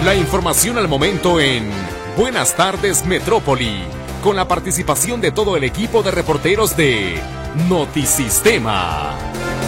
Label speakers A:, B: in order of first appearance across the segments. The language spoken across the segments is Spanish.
A: La información al momento en Buenas tardes Metrópoli, con la participación de todo el equipo de reporteros de Notisistema.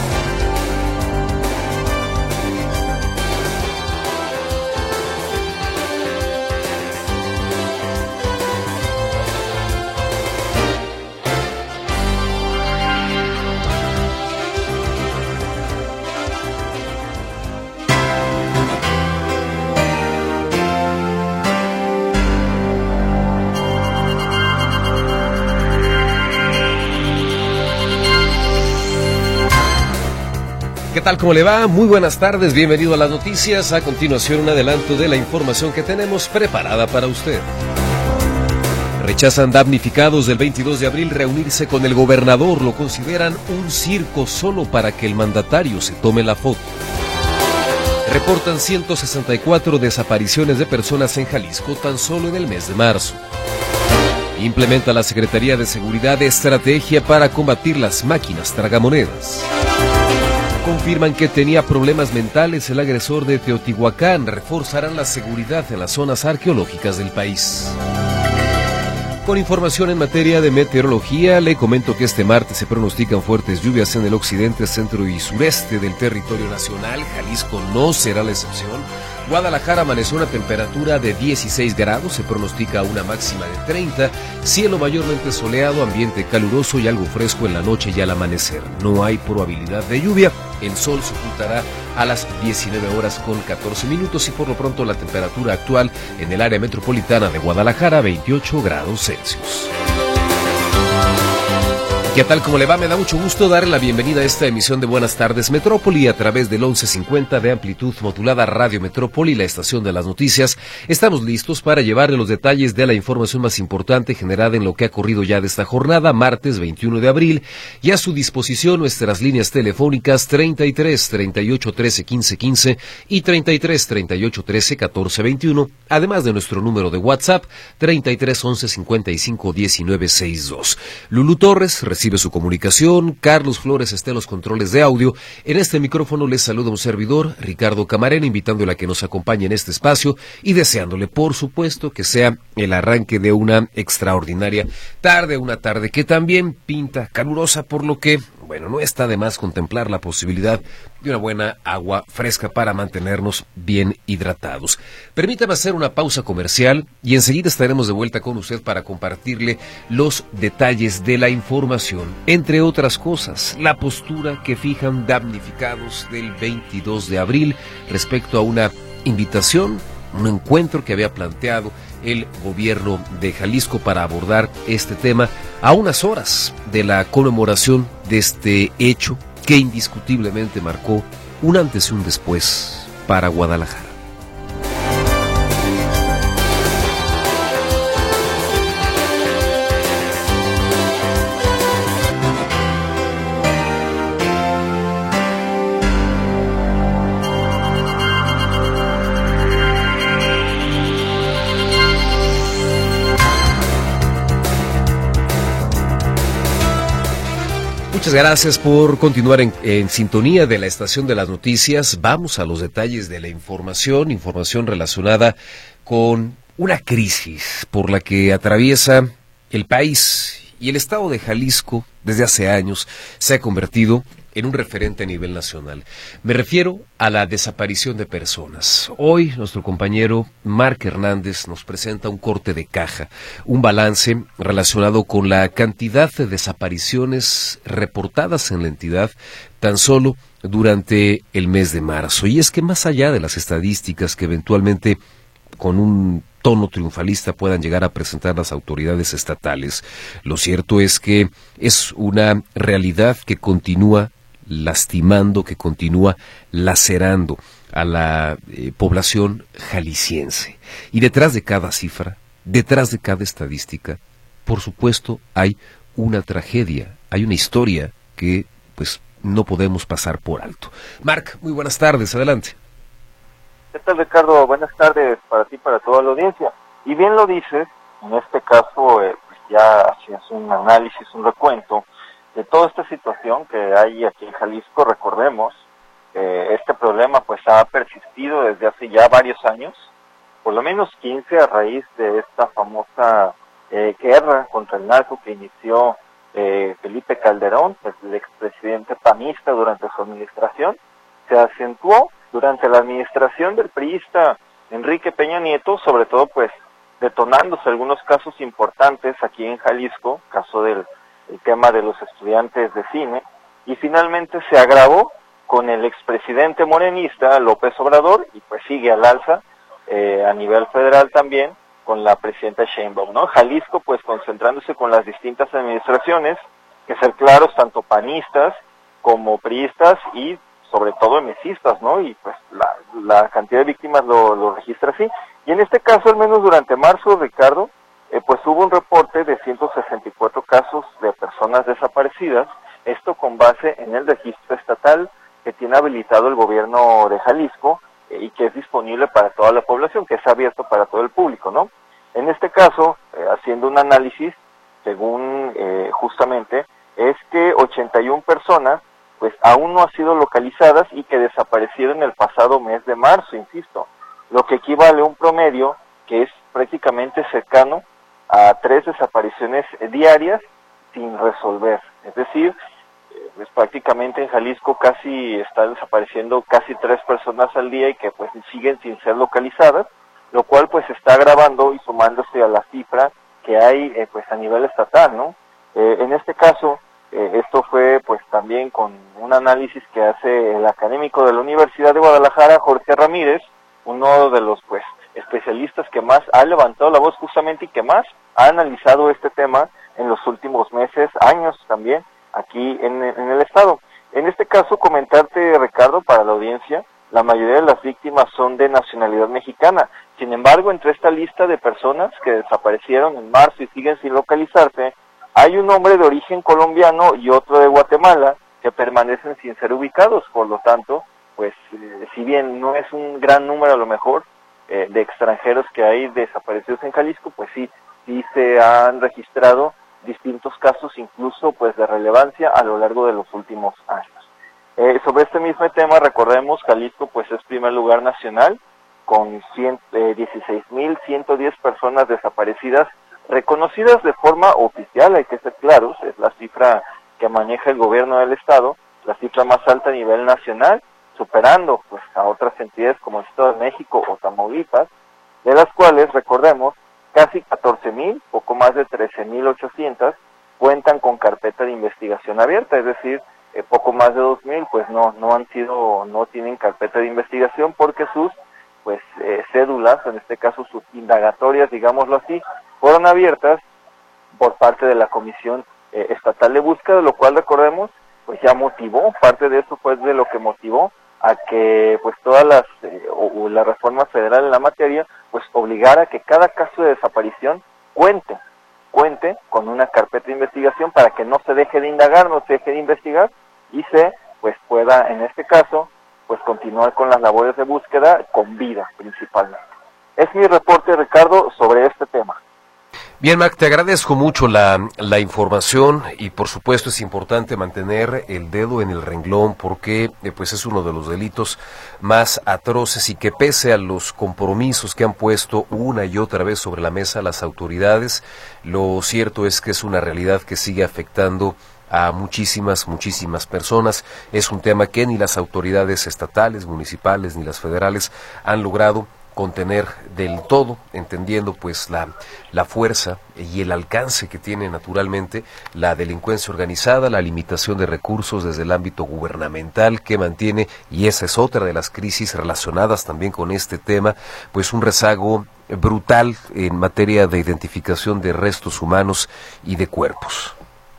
B: ¿Qué tal? ¿Cómo le va? Muy buenas tardes, bienvenido a las noticias. A continuación, un adelanto de la información que tenemos preparada para usted. Rechazan damnificados del 22 de abril reunirse con el gobernador. Lo consideran un circo solo para que el mandatario se tome la foto. Reportan 164 desapariciones de personas en Jalisco tan solo en el mes de marzo. Implementa la Secretaría de Seguridad estrategia para combatir las máquinas tragamonedas. Confirman que tenía problemas mentales el agresor de Teotihuacán. Reforzarán la seguridad en las zonas arqueológicas del país. Con información en materia de meteorología, le comento que este martes se pronostican fuertes lluvias en el occidente, centro y sureste del territorio nacional. Jalisco no será la excepción. Guadalajara amaneció una temperatura de 16 grados, se pronostica una máxima de 30, cielo mayormente soleado, ambiente caluroso y algo fresco en la noche y al amanecer. No hay probabilidad de lluvia, el sol se ocultará a las 19 horas con 14 minutos y por lo pronto la temperatura actual en el área metropolitana de Guadalajara, 28 grados Celsius. ¿Qué tal? ¿Cómo le va? Me da mucho gusto darle la bienvenida a esta emisión de Buenas tardes Metrópoli a través del 1150 de amplitud modulada Radio Metrópoli, la estación de las noticias. Estamos listos para llevarle los detalles de la información más importante generada en lo que ha ocurrido ya de esta jornada, martes 21 de abril, y a su disposición nuestras líneas telefónicas 33 38 13 15 15 y 33 38 13 14 21, además de nuestro número de WhatsApp 33 11 55 19 62. Lulú Torres recibe su comunicación, Carlos Flores está en los controles de audio. En este micrófono les saluda un servidor, Ricardo Camarena, invitándole a que nos acompañe en este espacio y deseándole, por supuesto, que sea el arranque de una extraordinaria tarde, una tarde que también pinta calurosa, por lo que, bueno, no está de más contemplar la posibilidad de una buena agua fresca para mantenernos bien hidratados. Permítame hacer una pausa comercial y enseguida estaremos de vuelta con usted para compartirle los detalles de la información. Entre otras cosas, la postura que fijan damnificados del 22 de abril respecto a una invitación, un encuentro que había planteado el gobierno de Jalisco para abordar este tema a unas horas de la conmemoración de este hecho que indiscutiblemente marcó un antes y un después para Guadalajara. Muchas gracias por continuar en sintonía de la estación de las noticias. Vamos a los detalles de la información relacionada con una crisis por la que atraviesa el país y el estado de Jalisco desde hace años se ha convertido en un referente a nivel nacional. Me refiero a la desaparición de personas. Hoy nuestro compañero Marc Hernández nos presenta un corte de caja, un balance relacionado con la cantidad de desapariciones reportadas en la entidad tan solo durante el mes de marzo. Y es que más allá de las estadísticas que eventualmente con un tono triunfalista puedan llegar a presentar las autoridades estatales, lo cierto es que es una realidad que continúa lastimando, que continúa lacerando a la población jalisciense. Y detrás de cada cifra, detrás de cada estadística, por supuesto hay una tragedia, hay una historia que pues no podemos pasar por alto. Marc, muy buenas tardes, adelante.
C: ¿Qué tal, Ricardo? Buenas tardes para ti, para toda la audiencia. Y bien lo dices, en este caso pues ya hacías un análisis, un recuento de toda esta situación que hay aquí en Jalisco. Recordemos que este problema pues ha persistido desde hace ya varios años por lo menos 15 a raíz de esta famosa guerra contra el narco que inició Felipe Calderón, el expresidente panista durante su administración. Se acentuó durante la administración del priista Enrique Peña Nieto, sobre todo pues detonándose algunos casos importantes aquí en Jalisco, caso del el tema de los estudiantes de cine, y finalmente se agravó con el expresidente morenista López Obrador, y pues sigue al alza a nivel federal también con la presidenta Sheinbaum, ¿no? Jalisco pues concentrándose con las distintas administraciones, que ser claros, tanto panistas como priistas y sobre todo emesistas, ¿no? Y pues la cantidad de víctimas lo registra así. Y en este caso, al menos durante marzo, Ricardo, pues hubo un reporte de 164 casos de personas desaparecidas, esto con base en el registro estatal que tiene habilitado el gobierno de Jalisco y que es disponible para toda la población, que es abierto para todo el público, ¿no? En este caso, haciendo un análisis, según justamente, es que 81 personas pues aún no han sido localizadas y que desaparecieron el pasado mes de marzo, insisto, lo que equivale a un promedio que es prácticamente cercano a 3 desapariciones diarias sin resolver. Es decir, pues prácticamente en Jalisco casi está desapareciendo casi 3 personas al día y que pues siguen sin ser localizadas, lo cual pues está agravando y sumándose a la cifra que hay pues a nivel estatal, ¿no? En este caso, esto fue pues también con un análisis que hace el académico de la Universidad de Guadalajara, Jorge Ramírez, uno de los pues especialistas que más ha levantado la voz justamente y que más ha analizado este tema en los últimos meses, años también, aquí en el estado. En este caso, comentarte, Ricardo, para la audiencia, la mayoría de las víctimas son de nacionalidad mexicana. Sin embargo, entre esta lista de personas que desaparecieron en marzo y siguen sin localizarse, hay un hombre de origen colombiano y otro de Guatemala que permanecen sin ser ubicados. Por lo tanto, pues si bien no es un gran número a lo mejor de extranjeros que hay desaparecidos en Jalisco, pues sí se han registrado distintos casos, incluso pues de relevancia a lo largo de los últimos años. Sobre este mismo tema, recordemos, Jalisco pues es primer lugar nacional con 16.110 personas desaparecidas reconocidas de forma oficial, hay que ser claros, es la cifra que maneja el gobierno del estado, la cifra más alta a nivel nacional, superando pues a otras entidades como el Estado de México o Tamaulipas, de las cuales, recordemos, casi 14.000, poco más de 13.800, cuentan con carpeta de investigación abierta, es decir, poco más de 2.000 pues no tienen carpeta de investigación porque sus pues cédulas, en este caso sus indagatorias, digámoslo así, fueron abiertas por parte de la Comisión Estatal de Búsqueda, lo cual, recordemos, pues ya motivó, parte de eso fue de lo que motivó a que pues todas la reforma federal en la materia pues obligara a que cada caso de desaparición cuente con una carpeta de investigación para que no se deje de indagar, no se deje de investigar y se pues pueda en este caso pues continuar con las labores de búsqueda con vida principalmente. Es mi reporte, Ricardo, sobre este tema.
B: Bien, Mac, te agradezco mucho la información y por supuesto es importante mantener el dedo en el renglón porque pues es uno de los delitos más atroces y que pese a los compromisos que han puesto una y otra vez sobre la mesa las autoridades, lo cierto es que es una realidad que sigue afectando a muchísimas personas. Es un tema que ni las autoridades estatales, municipales, ni las federales han logrado contener del todo, entendiendo pues la fuerza y el alcance que tiene naturalmente la delincuencia organizada, la limitación de recursos desde el ámbito gubernamental que mantiene, y esa es otra de las crisis relacionadas también con este tema, pues un rezago brutal en materia de identificación de restos humanos y de cuerpos.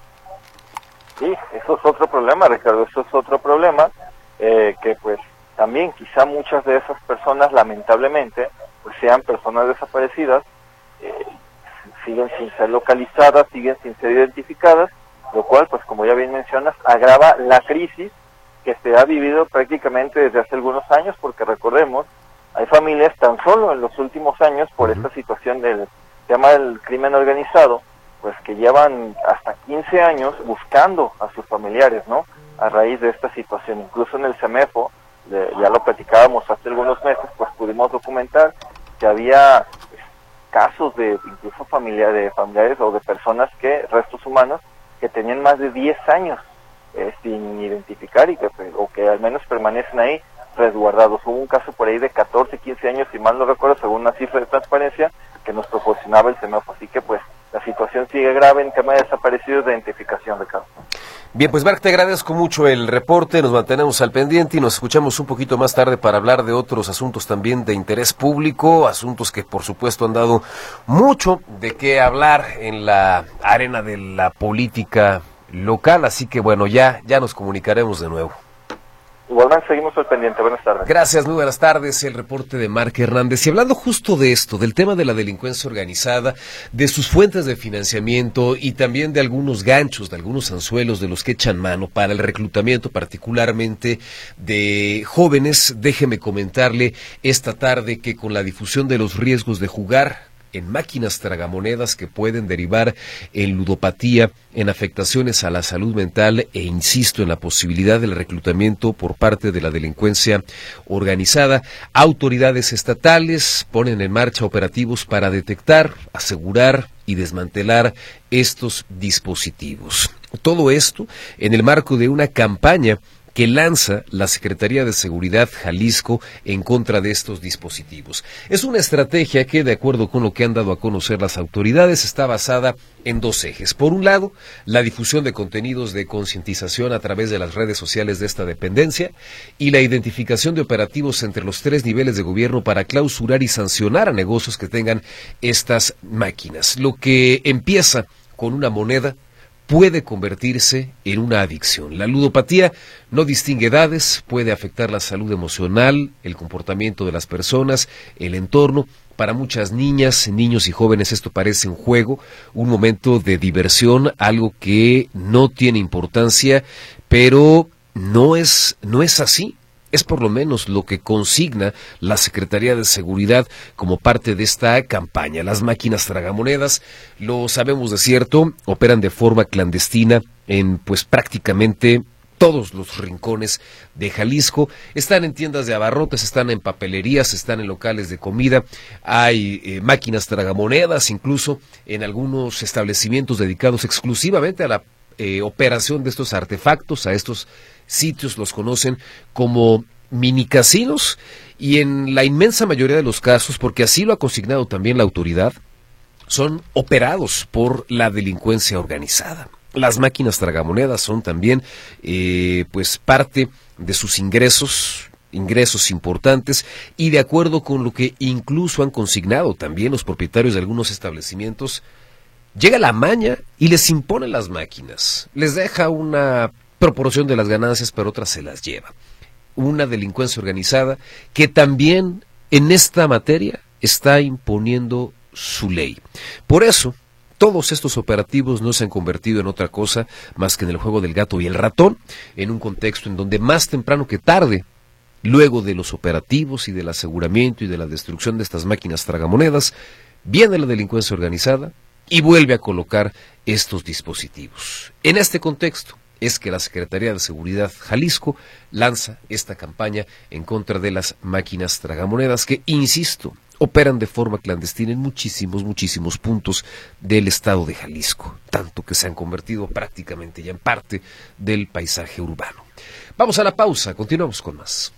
C: Sí, eso es otro problema, Ricardo, eso es otro problema que pues también quizá muchas de esas personas lamentablemente pues sean personas desaparecidas, siguen sin ser localizadas, siguen sin ser identificadas, lo cual pues como ya bien mencionas agrava la crisis que se ha vivido prácticamente desde hace algunos años, porque recordemos, hay familias tan solo en los últimos años por esta situación del tema del crimen organizado, pues que llevan hasta 15 años buscando a sus familiares, ¿no? A raíz de esta situación, incluso en el CEMEFO, ya lo platicábamos hace algunos meses, pues pudimos documentar que había casos de incluso familiares o de personas restos humanos que tenían más de 10 años sin identificar o que al menos permanecen ahí resguardados. Hubo un caso por ahí de 14, 15 años, si mal no recuerdo, según una cifra de transparencia que nos proporcionaba el CEMEFO. Así que pues la situación sigue grave en tema de desaparecidos de identificación, Ricardo.
B: Bien, pues Marc, te agradezco mucho el reporte, nos mantenemos al pendiente y nos escuchamos un poquito más tarde para hablar de otros asuntos también de interés público, asuntos que por supuesto han dado mucho de qué hablar en la arena de la política local, así que bueno, ya nos comunicaremos de nuevo.
C: Igualmente seguimos al pendiente. Buenas tardes.
B: Gracias, muy buenas tardes. El reporte de Marc Hernández. Y hablando justo de esto, del tema de la delincuencia organizada, de sus fuentes de financiamiento y también de algunos ganchos, de algunos anzuelos de los que echan mano para el reclutamiento, particularmente de jóvenes, déjeme comentarle esta tarde que con la difusión de los riesgos de jugar en máquinas tragamonedas que pueden derivar en ludopatía, en afectaciones a la salud mental e insisto en la posibilidad del reclutamiento por parte de la delincuencia organizada, autoridades estatales ponen en marcha operativos para detectar, asegurar y desmantelar estos dispositivos. Todo esto en el marco de una campaña que lanza la Secretaría de Seguridad Jalisco en contra de estos dispositivos. Es una estrategia que, de acuerdo con lo que han dado a conocer las autoridades, está basada en dos ejes. Por un lado, la difusión de contenidos de concientización a través de las redes sociales de esta dependencia y la identificación de operativos entre los 3 niveles de gobierno para clausurar y sancionar a negocios que tengan estas máquinas. Lo que empieza con una moneda puede convertirse en una adicción. La ludopatía no distingue edades, puede afectar la salud emocional, el comportamiento de las personas, el entorno. Para muchas niñas, niños y jóvenes esto parece un juego, un momento de diversión, algo que no tiene importancia, pero no es así. Es por lo menos lo que consigna la Secretaría de Seguridad como parte de esta campaña. Las máquinas tragamonedas, lo sabemos de cierto, operan de forma clandestina en pues prácticamente todos los rincones de Jalisco. Están en tiendas de abarrotes, están en papelerías, están en locales de comida. Hay máquinas tragamonedas incluso en algunos establecimientos dedicados exclusivamente a la operación de estos artefactos, a estos sitios los conocen como mini casinos y en la inmensa mayoría de los casos, porque así lo ha consignado también la autoridad, son operados por la delincuencia organizada. Las máquinas tragamonedas son también pues parte de sus ingresos importantes y de acuerdo con lo que incluso han consignado también los propietarios de algunos establecimientos, llega la maña y les impone las máquinas, les deja una proporción de las ganancias, pero otras se las lleva. Una delincuencia organizada que también en esta materia está imponiendo su ley. Por eso, todos estos operativos no se han convertido en otra cosa más que en el juego del gato y el ratón, en un contexto en donde más temprano que tarde, luego de los operativos y del aseguramiento y de la destrucción de estas máquinas tragamonedas, viene la delincuencia organizada y vuelve a colocar estos dispositivos. En este contexto es que la Secretaría de Seguridad Jalisco lanza esta campaña en contra de las máquinas tragamonedas que, insisto, operan de forma clandestina en muchísimos puntos del estado de Jalisco, tanto que se han convertido prácticamente ya en parte del paisaje urbano. Vamos a la pausa, continuamos con más.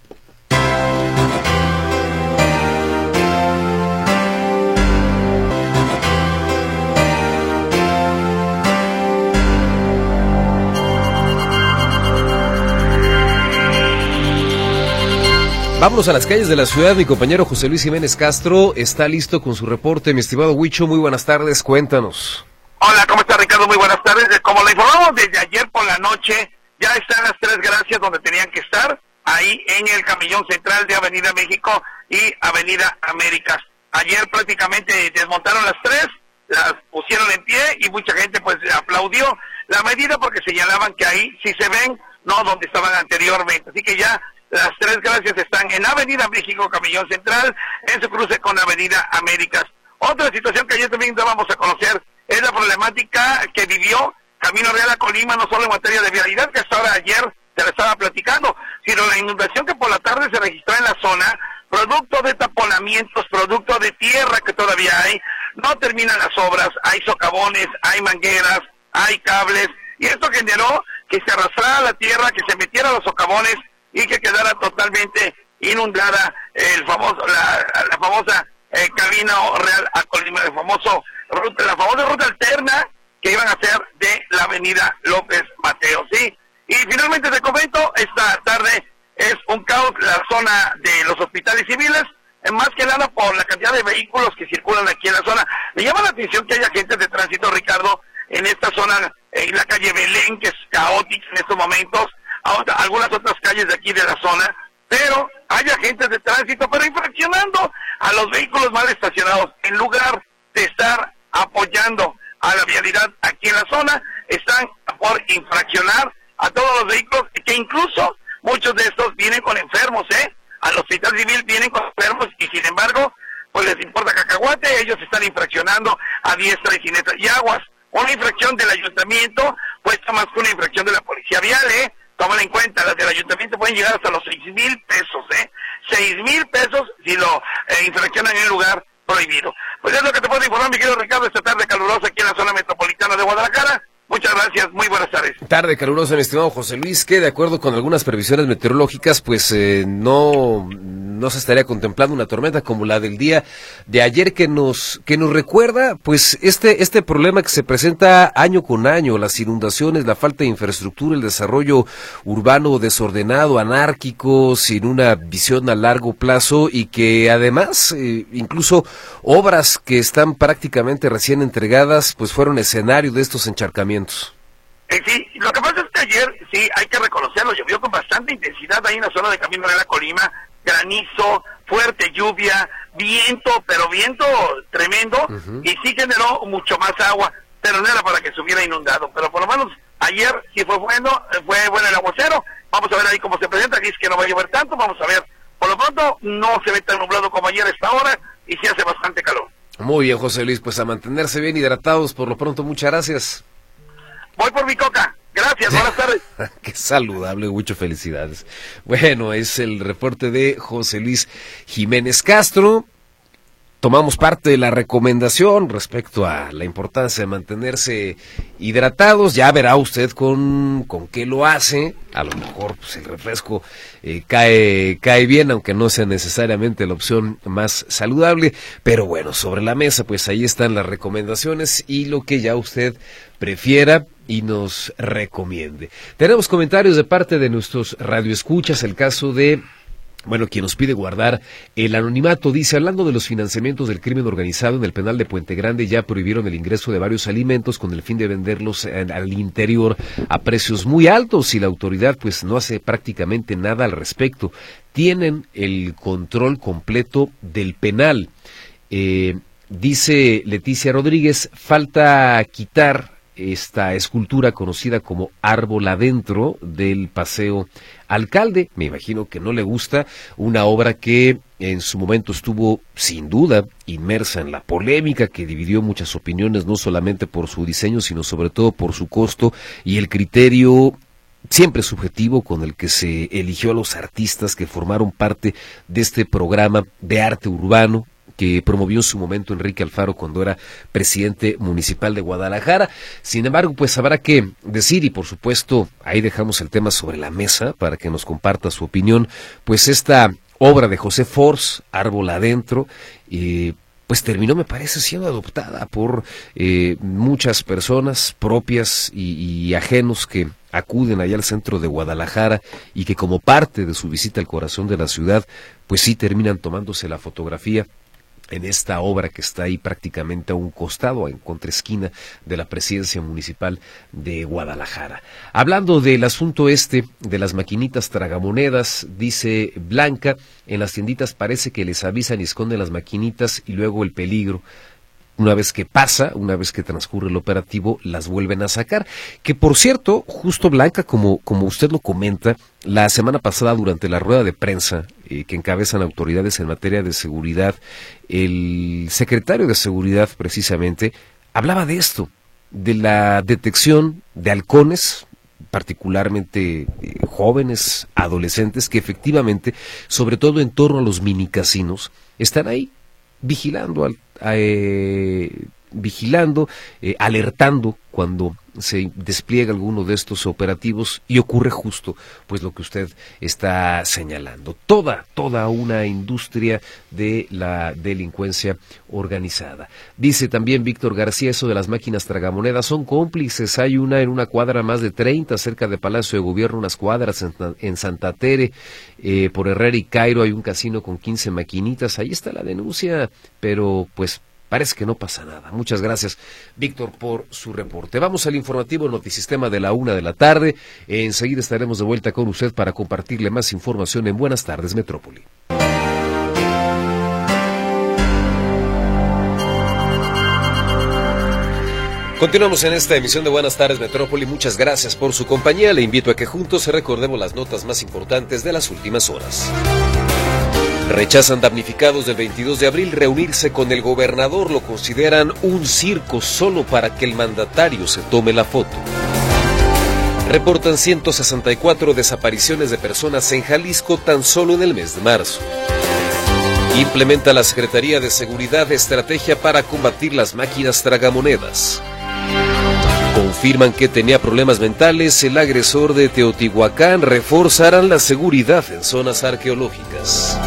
B: Vámonos a las calles de la ciudad. Mi compañero José Luis Jiménez Castro está listo con su reporte. Mi estimado Huicho, muy buenas tardes, cuéntanos.
D: Hola, ¿cómo está Ricardo? Muy buenas tardes. Como le informamos desde ayer por la noche, ya están las 3 gracias donde tenían que estar, ahí en el camellón central de Avenida México y Avenida Américas. Ayer prácticamente desmontaron las 3, las pusieron en pie y mucha gente pues aplaudió la medida porque señalaban que ahí sí se ven, no donde estaban anteriormente. Así que ya las 3 gracias están en Avenida México, Camellón Central, en su cruce con Avenida Américas. Otra situación que ayer también dábamos a conocer es la problemática que vivió Camino Real a Colima, no solo en materia de vialidad, que hasta ahora ayer se le estaba platicando, sino la inundación que por la tarde se registró en la zona, producto de taponamientos, producto de tierra que todavía hay, no terminan las obras, hay socavones, hay mangueras, hay cables, y esto generó que se arrastrara la tierra, que se metiera a los socavones y que quedara totalmente inundada la famosa cabina real a Colima, la famosa ruta alterna que iban a hacer de la avenida López Mateos, ¿sí? Y finalmente te comento, esta tarde es un caos la zona de los hospitales civiles, más que nada por la cantidad de vehículos que circulan aquí en la zona. Me llama la atención que haya agentes de tránsito, Ricardo, en esta zona, en la calle Belén, que es caótica en estos momentos, algunas otras calles de aquí de la zona, pero hay agentes de tránsito, pero infraccionando a los vehículos mal estacionados. En lugar de estar apoyando a la vialidad aquí en la zona, están por infraccionar a todos los vehículos, que incluso muchos de estos vienen con enfermos, al hospital civil vienen con enfermos, y sin embargo, pues les importa cacahuate, ellos están infraccionando a diestra y siniestra. Y aguas, una infracción del ayuntamiento cuesta más que una infracción de la policía vial, tómala en cuenta, las del ayuntamiento pueden llegar hasta los 6,000 pesos, 6,000 pesos si lo infraccionan en un lugar prohibido. Pues es lo que te puedo informar, mi querido Ricardo, esta tarde calurosa aquí en la zona metropolitana de Guadalajara. Muchas gracias, muy buenas tardes.
B: Tarde calurosa, mi estimado José Luis, que de acuerdo con algunas previsiones meteorológicas, pues no se estaría contemplando una tormenta como la del día de ayer, que nos recuerda pues este problema que se presenta año con año, las inundaciones, la falta de infraestructura, el desarrollo urbano desordenado, anárquico, sin una visión a largo plazo, y que además incluso obras que están prácticamente recién entregadas pues fueron escenario de estos encharcamientos.
D: Sí, lo que pasa es que ayer, sí, hay que reconocerlo, llovió con bastante intensidad ahí en la zona de Camino de la Colima, granizo, fuerte lluvia, viento, pero viento tremendo, y sí generó mucho más agua, pero no era para que se hubiera inundado, pero por lo menos ayer sí fue bueno el aguacero. Vamos a ver ahí cómo se presenta, aquí es que no va a llover tanto, vamos a ver, por lo pronto no se ve tan nublado como ayer a esta hora, y sí hace bastante calor.
B: Muy bien, José Luis, pues a mantenerse bien hidratados por lo pronto, muchas gracias.
D: Voy por mi coca. Gracias, buenas tardes.
B: Qué saludable, muchas felicidades. Bueno, es el reporte de José Luis Jiménez Castro. Tomamos parte de la recomendación respecto a la importancia de mantenerse hidratados. Ya verá usted con qué lo hace. A lo mejor pues, el refresco cae bien, aunque no sea necesariamente la opción más saludable. Pero bueno, sobre la mesa, pues ahí están las recomendaciones y lo que ya usted prefiera y nos recomiende. Tenemos comentarios de parte de nuestros radioescuchas, el caso de... Bueno, quien nos pide guardar el anonimato dice, hablando de los financiamientos del crimen organizado, en el penal de Puente Grande ya prohibieron el ingreso de varios alimentos con el fin de venderlos al interior a precios muy altos, y la autoridad pues no hace prácticamente nada al respecto. Tienen el control completo del penal. Dice Leticia Rodríguez, falta quitar esta escultura conocida como Árbol Adentro del Paseo Alcalde. Me imagino que no le gusta, una obra que en su momento estuvo sin duda inmersa en la polémica, que dividió muchas opiniones, no solamente por su diseño, sino sobre todo por su costo y el criterio siempre subjetivo con el que se eligió a los artistas que formaron parte de este programa de arte urbano que promovió en su momento Enrique Alfaro cuando era presidente municipal de Guadalajara. Sin embargo, pues habrá que decir, y por supuesto ahí dejamos el tema sobre la mesa para que nos comparta su opinión, pues esta obra de José Force, Árbol Adentro, pues terminó, me parece, siendo adoptada por muchas personas propias y ajenos que acuden allá al centro de Guadalajara y que como parte de su visita al corazón de la ciudad, pues sí terminan tomándose la fotografía en esta obra que está ahí prácticamente a un costado, en contraesquina de la presidencia municipal de Guadalajara. Hablando del asunto de las maquinitas tragamonedas, dice Blanca, en las tienditas parece que les avisan y esconden las maquinitas y luego el peligro. Una vez que pasa, una vez que transcurre el operativo, las vuelven a sacar. Que por cierto, justo Blanca, como usted lo comenta, la semana pasada durante la rueda de prensa que encabezan autoridades en materia de seguridad, el secretario de Seguridad precisamente hablaba de esto, de la detección de halcones, particularmente jóvenes, adolescentes, que efectivamente, sobre todo en torno a los minicasinos, están ahí vigilando, alertando cuando se despliega alguno de estos operativos y ocurre justo pues lo que usted está señalando. Toda una industria de la delincuencia organizada. Dice también Víctor García, eso de las máquinas tragamonedas son cómplices. Hay una en una cuadra más de 30 cerca de Palacio de Gobierno, unas cuadras en Santa Tere, por Herrera y Cairo hay un casino con 15 maquinitas. Ahí está la denuncia, pero pues parece que no pasa nada. Muchas gracias, Víctor, por su reporte. Vamos al informativo Notisistema de la 1:00 p.m. Enseguida estaremos de vuelta con usted para compartirle más información en Buenas Tardes, Metrópoli. Continuamos en esta emisión de Buenas Tardes, Metrópoli. Muchas gracias por su compañía. Le invito a que juntos recordemos las notas más importantes de las últimas horas. Rechazan damnificados del 22 de abril reunirse con el gobernador, lo consideran un circo solo para que el mandatario se tome la foto. Reportan 164 desapariciones de personas en Jalisco tan solo en el mes de marzo. Implementa la Secretaría de Seguridad estrategia para combatir las máquinas tragamonedas. Confirman que tenía problemas mentales el agresor de Teotihuacán, reforzarán la seguridad en zonas arqueológicas.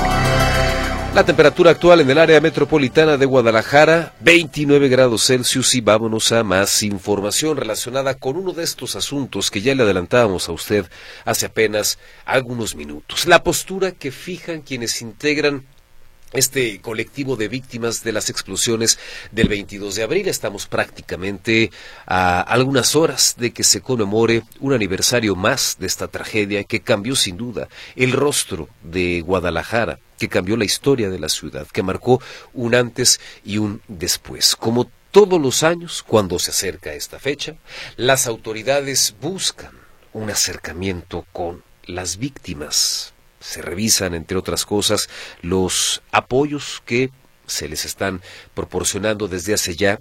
B: La temperatura actual en el área metropolitana de Guadalajara, 29 grados Celsius, y vámonos a más información relacionada con uno de estos asuntos que ya le adelantábamos a usted hace apenas algunos minutos. La postura que fijan quienes integran este colectivo de víctimas de las explosiones del 22 de abril. Estamos prácticamente a algunas horas de que se conmemore un aniversario más de esta tragedia que cambió sin duda el rostro de Guadalajara, que cambió la historia de la ciudad, que marcó un antes y un después. Como todos los años, cuando se acerca esta fecha, las autoridades buscan un acercamiento con las víctimas. Se revisan, entre otras cosas, los apoyos que se les están proporcionando desde hace ya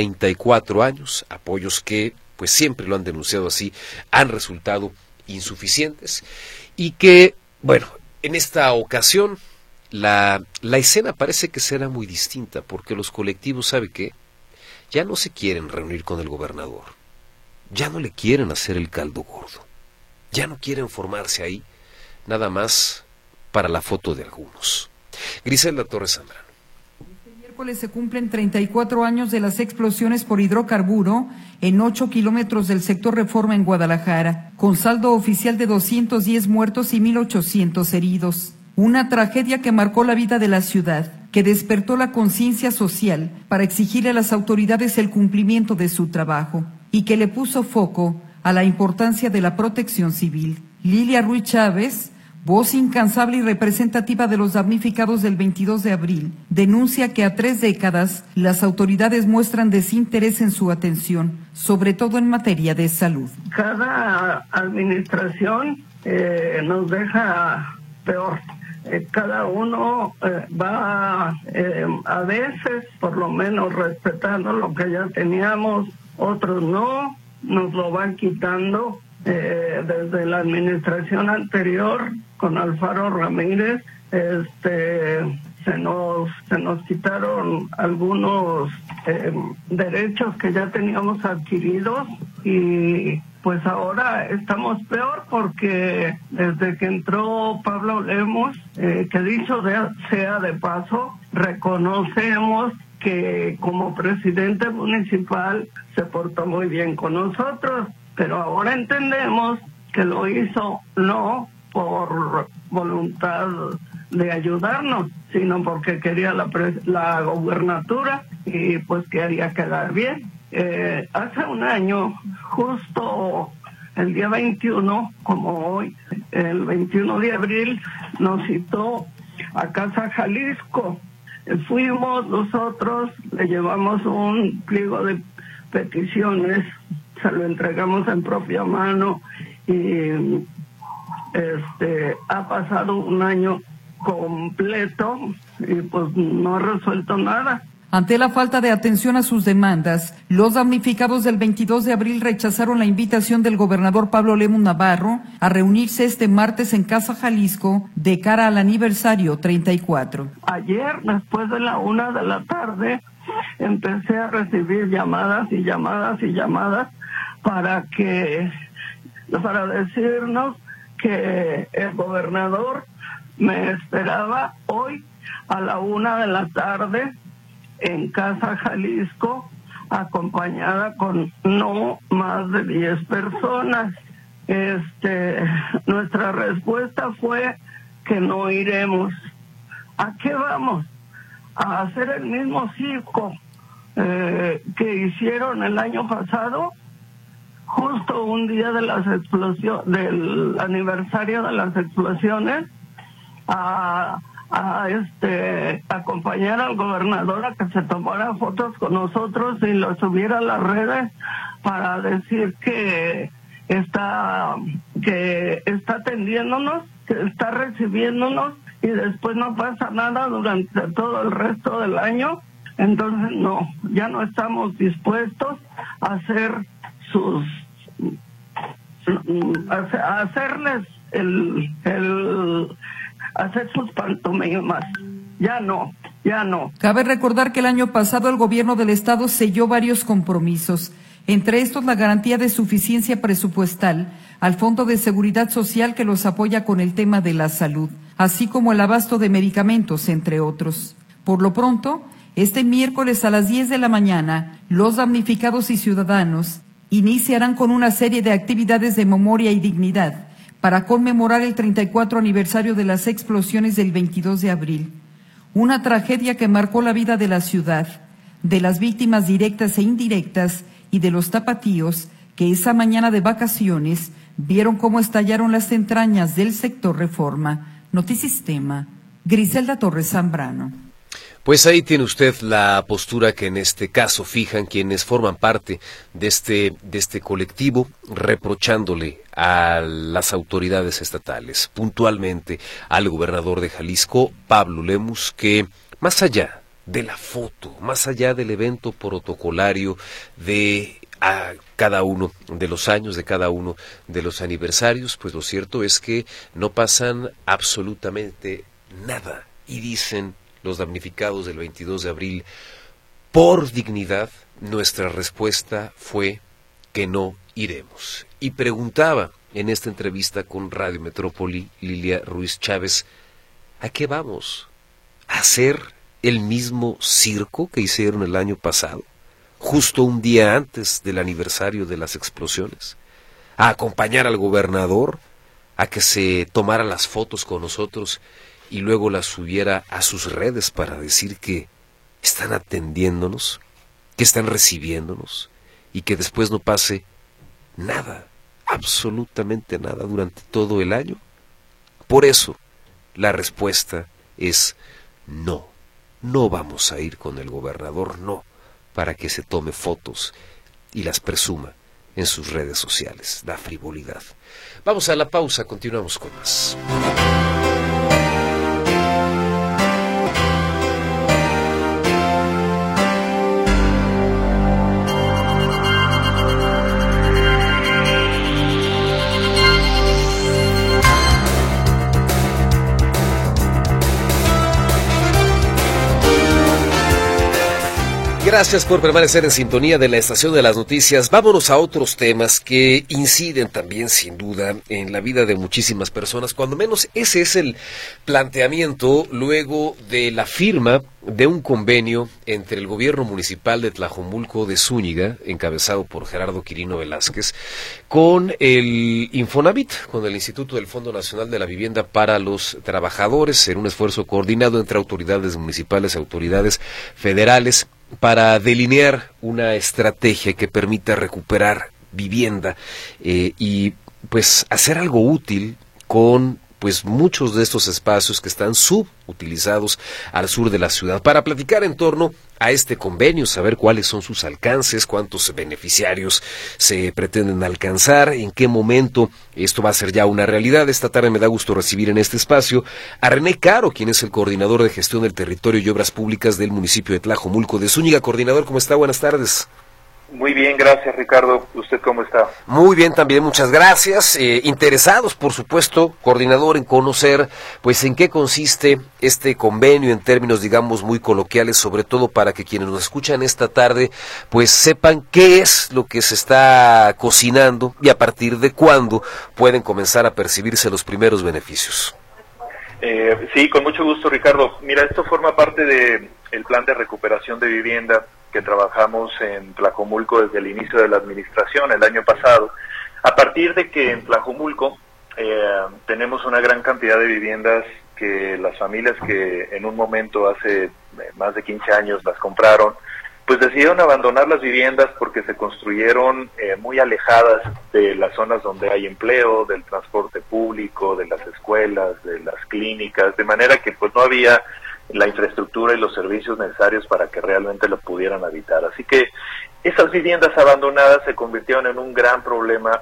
B: 34 años, apoyos que, pues siempre lo han denunciado así, han resultado insuficientes y que, bueno, en esta ocasión la escena parece que será muy distinta porque los colectivos, ¿sabe qué? Ya no se quieren reunir con el gobernador, ya no le quieren hacer el caldo gordo, ya no quieren formarse ahí, nada más para la foto de algunos. Griselda Torres Zambrano.
E: Este miércoles se cumplen 34 años de las explosiones por hidrocarburo en 8 kilómetros del sector Reforma en Guadalajara, con saldo oficial de 210 muertos y 1,800 heridos. Una tragedia que marcó la vida de la ciudad, que despertó la conciencia social para exigirle a las autoridades el cumplimiento de su trabajo y que le puso foco a la importancia de la protección civil. Lilia Ruiz Chávez, voz incansable y representativa de los damnificados del 22 de abril, denuncia que a 3 décadas las autoridades muestran desinterés en su atención, sobre todo en materia de salud.
F: Cada administración nos deja peor. Cada uno va a veces, por lo menos respetando lo que ya teníamos, otros no, nos lo van quitando. Desde la administración anterior con Alfaro Ramírez se nos quitaron algunos derechos que ya teníamos adquiridos y pues ahora estamos peor porque desde que entró Pablo Lemos, que dicho sea de paso, reconocemos que como presidente municipal se portó muy bien con nosotros. Pero ahora entendemos que lo hizo no por voluntad de ayudarnos, sino porque quería la gobernatura y pues quería quedar bien. Hace un año, justo el día 21, como hoy, el 21 de abril, nos citó a Casa Jalisco. Fuimos nosotros, le llevamos un pliego de peticiones, se lo entregamos en propia mano y ha pasado un año completo y pues no ha resuelto nada.
E: Ante la falta de atención a sus demandas, los damnificados del 22 de abril rechazaron la invitación del gobernador Pablo Lemus Navarro a reunirse este martes en Casa Jalisco de cara al aniversario 34.
F: Ayer, después de la 1 de la tarde, empecé a recibir llamadas para decirnos que el gobernador me esperaba hoy a la 1 de la tarde en Casa Jalisco, acompañada con no más de 10 personas. Nuestra respuesta fue que no iremos. ¿A qué vamos? A hacer el mismo circo que hicieron el año pasado, justo un día de las explosiones, del aniversario de las explosiones, a acompañar al gobernador a que se tomara fotos con nosotros y lo subiera a las redes para decir que está atendiéndonos, que está recibiéndonos, y después no pasa nada durante todo el resto del año. Entonces no, ya no estamos dispuestos a hacer hacer sus pantomimas. Ya no.
E: Cabe recordar que el año pasado el gobierno del estado selló varios compromisos, entre estos la garantía de suficiencia presupuestal al Fondo de Seguridad Social que los apoya con el tema de la salud, así como el abasto de medicamentos, entre otros. Por lo pronto, este miércoles a las 10 de la mañana, los damnificados y ciudadanos iniciarán con una serie de actividades de memoria y dignidad para conmemorar el 34 aniversario de las explosiones del 22 de abril, una tragedia que marcó la vida de la ciudad, de las víctimas directas e indirectas y de los tapatíos que esa mañana de vacaciones vieron cómo estallaron las entrañas del sector Reforma. Notisistema, Griselda Torres Zambrano.
B: Pues ahí tiene usted la postura que en este caso fijan quienes forman parte de este colectivo, reprochándole a las autoridades estatales, puntualmente al gobernador de Jalisco, Pablo Lemus, que más allá de la foto, más allá del evento protocolario de a cada uno de los años, de cada uno de los aniversarios, pues lo cierto es que no pasan absolutamente nada. Y dicen los damnificados del 22 de abril, por dignidad, nuestra respuesta fue que no iremos. Y preguntaba en esta entrevista con Radio Metrópoli Lilia Ruiz Chávez, ¿a qué vamos? ¿A hacer el mismo circo que hicieron el año pasado, justo un día antes del aniversario de las explosiones? ¿A acompañar al gobernador a que se tomara las fotos con nosotros y luego las subiera a sus redes para decir que están atendiéndonos, que están recibiéndonos y que después no pase nada, absolutamente nada durante todo el año? Por eso la respuesta es no, no vamos a ir con el gobernador, no, para que se tome fotos y las presuma en sus redes sociales. Da frivolidad. Vamos a la pausa, continuamos con más. Gracias por permanecer en sintonía de la Estación de las Noticias. Vámonos a otros temas que inciden también, sin duda, en la vida de muchísimas personas. Cuando menos ese es el planteamiento luego de la firma de un convenio entre el gobierno municipal de Tlajomulco de Zúñiga, encabezado por Gerardo Quirino Velázquez, con el Infonavit, con el Instituto del Fondo Nacional de la Vivienda para los Trabajadores, en un esfuerzo coordinado entre autoridades municipales y autoridades federales, para delinear una estrategia que permita recuperar vivienda y pues hacer algo útil con pues muchos de estos espacios que están subutilizados al sur de la ciudad. Para platicar en torno a este convenio, saber cuáles son sus alcances, cuántos beneficiarios se pretenden alcanzar, en qué momento esto va a ser ya una realidad. Esta tarde me da gusto recibir en este espacio a René Caro, quien es el coordinador de gestión del territorio y obras públicas del municipio de Tlajomulco de Zúñiga. Coordinador, ¿cómo está? Buenas tardes.
G: Muy bien, gracias Ricardo. ¿Usted cómo está?
B: Muy bien, también muchas gracias. Interesados, por supuesto, coordinador, en conocer pues en qué consiste este convenio en términos, digamos, muy coloquiales, sobre todo para que quienes nos escuchan esta tarde pues sepan qué es lo que se está cocinando y a partir de cuándo pueden comenzar a percibirse los primeros beneficios.
G: Sí, con mucho gusto, Ricardo. Mira, esto forma parte del plan de recuperación de vivienda que trabajamos en Tlajomulco desde el inicio de la administración el año pasado. A partir de que en Tlajomulco tenemos una gran cantidad de viviendas que las familias que en un momento hace más de 15 años las compraron, pues decidieron abandonar las viviendas porque se construyeron muy alejadas de las zonas donde hay empleo, del transporte público, de las escuelas, de las clínicas, de manera que pues no había la infraestructura y los servicios necesarios para que realmente lo pudieran habitar. Así que esas viviendas abandonadas se convirtieron en un gran problema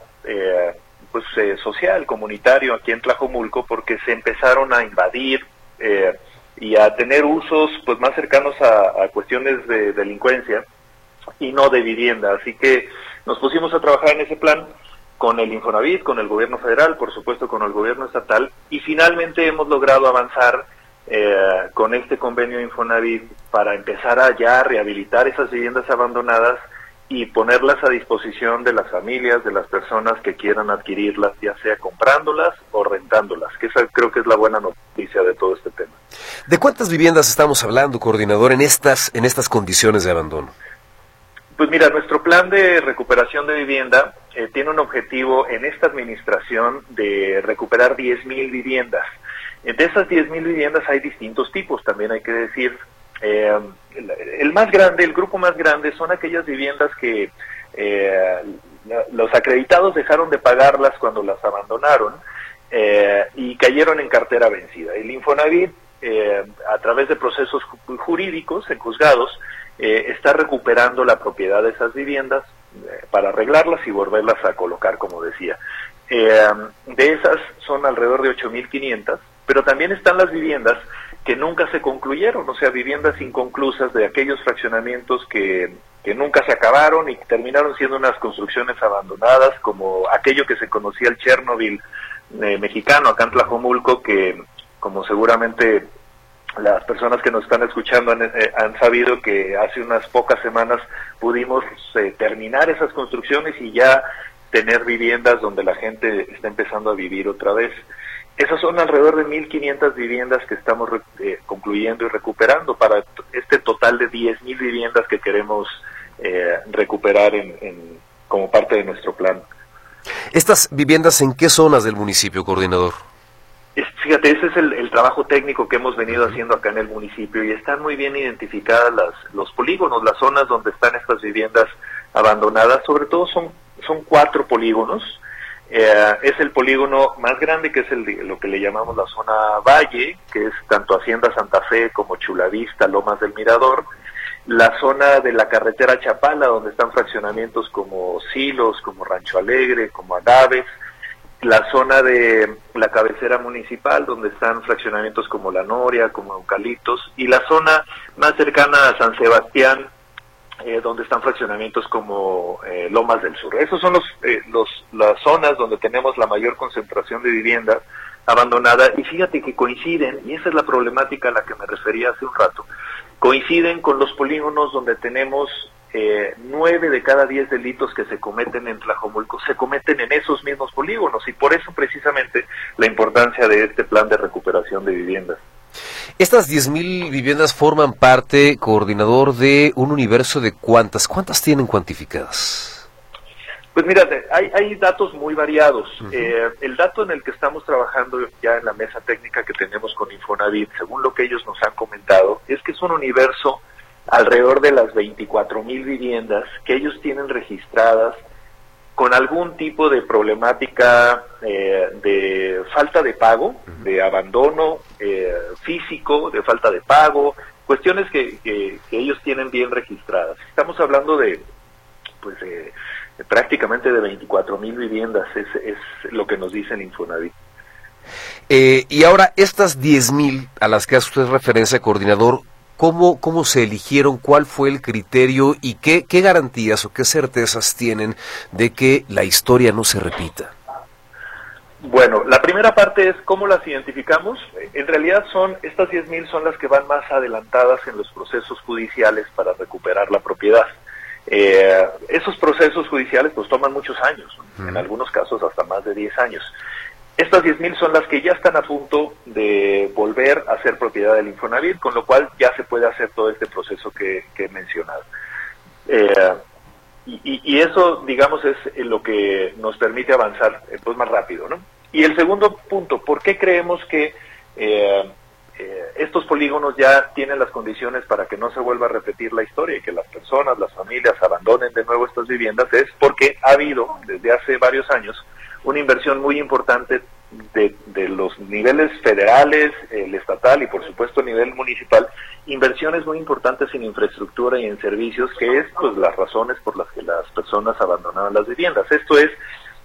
G: social, comunitario aquí en Tlajomulco, porque se empezaron a invadir y a tener usos pues más cercanos a cuestiones de delincuencia y no de vivienda. Así que nos pusimos a trabajar en ese plan con el Infonavit, con el gobierno federal, por supuesto con el gobierno estatal, y finalmente hemos logrado avanzar con este convenio Infonavit para empezar a ya rehabilitar esas viviendas abandonadas y ponerlas a disposición de las familias, de las personas que quieran adquirirlas, ya sea comprándolas o rentándolas, que esa creo que es la buena noticia de todo este tema.
B: ¿De cuántas viviendas estamos hablando, coordinador, en estas condiciones de abandono?
G: Pues mira, nuestro plan de recuperación de vivienda tiene un objetivo en esta administración de recuperar 10,000 viviendas. De esas 10,000 viviendas hay distintos tipos, también hay que decir. El grupo más grande son aquellas viviendas que los acreditados dejaron de pagarlas cuando las abandonaron y cayeron en cartera vencida. El Infonavit, a través de procesos jurídicos en juzgados, está recuperando la propiedad de esas viviendas para arreglarlas y volverlas a colocar, como decía. De esas son alrededor de 8,500, pero también están las viviendas que nunca se concluyeron, o sea, viviendas inconclusas de aquellos fraccionamientos que nunca se acabaron y que terminaron siendo unas construcciones abandonadas, como aquello que se conocía el Chernobyl mexicano acá en Tlajomulco, que como seguramente las personas que nos están escuchando han sabido, que hace unas pocas semanas pudimos terminar esas construcciones y ya tener viviendas donde la gente está empezando a vivir otra vez. Esas son alrededor de 1,500 viviendas que estamos concluyendo y recuperando para este total de 10,000 viviendas que queremos recuperar como parte de nuestro plan.
B: ¿Estas viviendas en qué zonas del municipio, coordinador?
G: Fíjate, ese es el trabajo técnico que hemos venido haciendo acá en el municipio y están muy bien identificadas los polígonos, las zonas donde están estas viviendas abandonadas. Sobre todo son 4 polígonos. Es el polígono más grande, que es lo que le llamamos la zona Valle, que es tanto Hacienda Santa Fe como Chulavista, Lomas del Mirador, la zona de la carretera Chapala, donde están fraccionamientos como Silos, como Rancho Alegre, como Agaves, la zona de la cabecera municipal, donde están fraccionamientos como La Noria, como Eucaliptos, y la zona más cercana a San Sebastián, donde están fraccionamientos como Lomas del Sur. Esos son las zonas donde tenemos la mayor concentración de viviendas abandonadas, y fíjate que coinciden, y esa es la problemática a la que me refería hace un rato, coinciden con los polígonos donde tenemos 9 de cada 10 delitos que se cometen en Tlajomulco, se cometen en esos mismos polígonos, y por eso precisamente la importancia de este plan de recuperación de viviendas.
B: Estas 10,000 viviendas forman parte, coordinador, de un universo de ¿cuántas tienen cuantificadas?
G: Pues mira, hay datos muy variados. El dato en el que estamos trabajando ya en la mesa técnica que tenemos con Infonavit, según lo que ellos nos han comentado, es que es un universo alrededor de las 24,000 viviendas que ellos tienen registradas con algún tipo de problemática de falta de pago, de abandono físico, de falta de pago, cuestiones que ellos tienen bien registradas. Estamos hablando de prácticamente de 24,000 viviendas, es lo que nos dice el Infonavit.
B: Y ahora, estas 10,000 a las que hace usted referencia, coordinador, ¿cómo se eligieron? ¿Cuál fue el criterio? ¿Y qué garantías o qué certezas tienen de que la historia no se repita?
G: Bueno, la primera parte es cómo las identificamos. En realidad estas 10,000 son las que van más adelantadas en los procesos judiciales para recuperar la propiedad. Esos procesos judiciales pues toman muchos años, en algunos casos hasta más de 10 años. Estas 10,000 son las que ya están a punto de volver a ser propiedad del Infonavit, con lo cual ya se puede hacer todo este proceso que he mencionado. Y eso, digamos, es lo que nos permite avanzar pues más rápido, ¿no? Y el segundo punto, ¿por qué creemos que estos polígonos ya tienen las condiciones para que no se vuelva a repetir la historia y que las personas, las familias abandonen de nuevo estas viviendas? Es porque ha habido desde hace varios años una inversión muy importante de los niveles federales, el estatal y por supuesto a nivel municipal, inversiones muy importantes en infraestructura y en servicios, que es pues las razones por las que las personas abandonaron las viviendas. Esto es,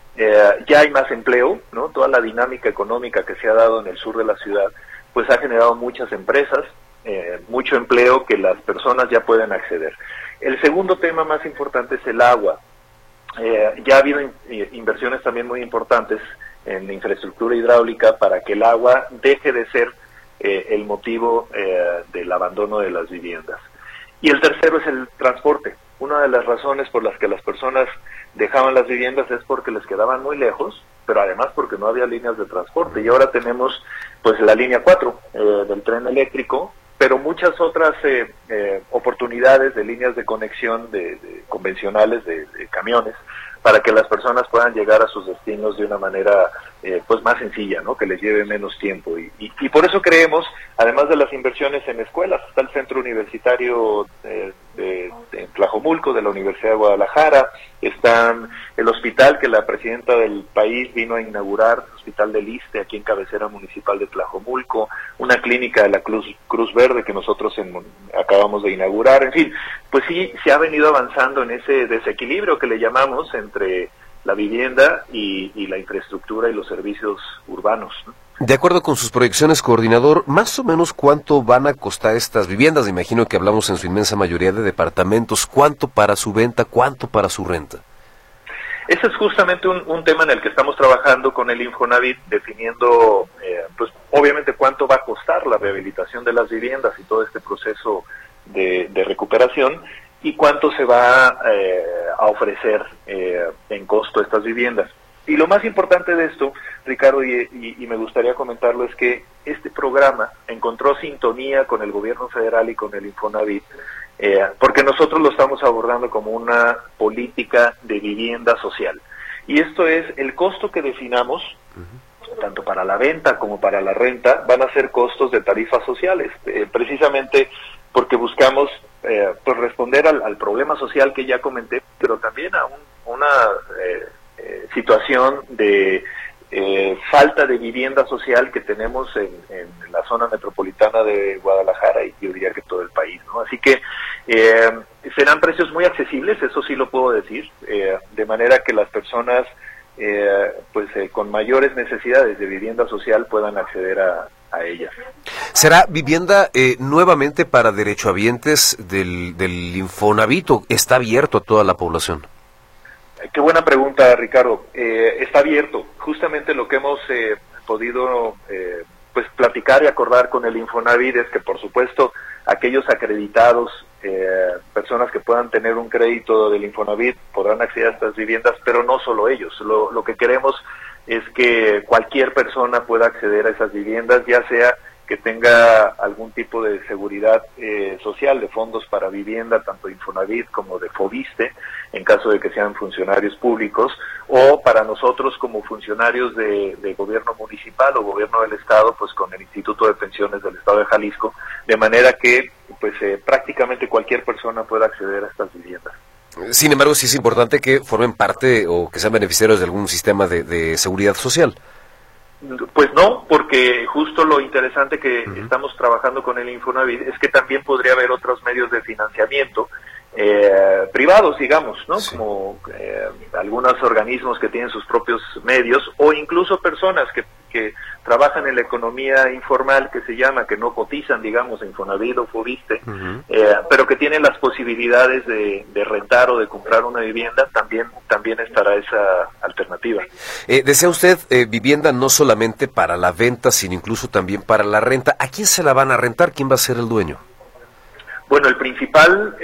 G: ya hay más empleo, ¿no? Toda la dinámica económica que se ha dado en el sur de la ciudad pues ha generado muchas empresas, mucho empleo que las personas ya pueden acceder. El segundo tema más importante es el agua. Ya ha habido inversiones también muy importantes en infraestructura hidráulica para que el agua deje de ser el motivo del abandono de las viviendas. Y el tercero es el transporte. Una de las razones por las que las personas dejaban las viviendas es porque les quedaban muy lejos, pero además porque no había líneas de transporte. Y ahora tenemos pues la línea 4 del tren eléctrico, pero muchas otras oportunidades de líneas de conexión convencionales de camiones para que las personas puedan llegar a sus destinos de una manera pues más sencilla, ¿no? Que les lleve menos tiempo. Y por eso creemos, además de las inversiones en escuelas, está el centro universitario de Tlajomulco, de la Universidad de Guadalajara, está el hospital que la presidenta del país vino a inaugurar, el Hospital del Iste, aquí en cabecera municipal de Tlajomulco, una clínica de la Cruz Verde que nosotros acabamos de inaugurar. En fin, pues sí, se ha venido avanzando en ese desequilibrio que le llamamos entre la vivienda y la infraestructura y los servicios urbanos, ¿no?
B: De acuerdo con sus proyecciones, coordinador, más o menos ¿cuánto van a costar estas viviendas? Me imagino que hablamos en su inmensa mayoría de departamentos. ¿Cuánto para su venta? ¿Cuánto para su renta?
G: Ese es justamente un tema en el que estamos trabajando con el Infonavit, definiendo, pues obviamente cuánto va a costar la rehabilitación de las viviendas y todo este proceso de recuperación, y cuánto se va a ofrecer en costo estas viviendas. Y lo más importante de esto, Ricardo, y me gustaría comentarlo, es que este programa encontró sintonía con el gobierno federal y con el Infonavit, porque nosotros lo estamos abordando como una política de vivienda social. Y esto es, el costo que definamos, tanto para la venta como para la renta, van a ser costos de tarifas sociales, precisamente porque buscamos pues responder al problema social que ya comenté, pero también a una situación de falta de vivienda social que tenemos en la zona metropolitana de Guadalajara y yo diría que todo el país, ¿no? Así que serán precios muy accesibles, eso sí lo puedo decir, de manera que las personas con mayores necesidades de vivienda social puedan acceder a ellas.
B: ¿Será vivienda nuevamente para derechohabientes del Infonavit o está abierto a toda la población?
G: Qué buena pregunta, Ricardo. Está abierto. Justamente lo que hemos podido pues platicar y acordar con el Infonavit es que, por supuesto, aquellos acreditados, personas que puedan tener un crédito del Infonavit podrán acceder a estas viviendas, pero no solo ellos. Lo que queremos es que cualquier persona pueda acceder a esas viviendas, ya sea que tenga algún tipo de seguridad social, de fondos para vivienda, tanto de Infonavit como de Fobiste, en caso de que sean funcionarios públicos, o para nosotros como funcionarios de gobierno municipal o gobierno del Estado, pues con el Instituto de Pensiones del Estado de Jalisco, de manera que pues prácticamente cualquier persona pueda acceder a estas viviendas.
B: Sin embargo, sí es importante que formen parte o que sean beneficiarios de algún sistema de seguridad social.
G: Pues no, porque justo lo interesante que estamos trabajando con el Infonavit es que también podría haber otros medios de financiamiento privados, digamos, ¿no? Sí. Como algunos organismos que tienen sus propios medios, o incluso personas que trabajan en la economía informal, que se llama, que no cotizan, digamos, en Infonavit o Fobiste, pero que tienen las posibilidades de rentar o de comprar una vivienda. También estará esa alternativa.
B: Desea usted vivienda no solamente para la venta, sino incluso también para la renta. ¿A quién se la van a rentar? ¿Quién va a ser el dueño?
G: Bueno, el principal,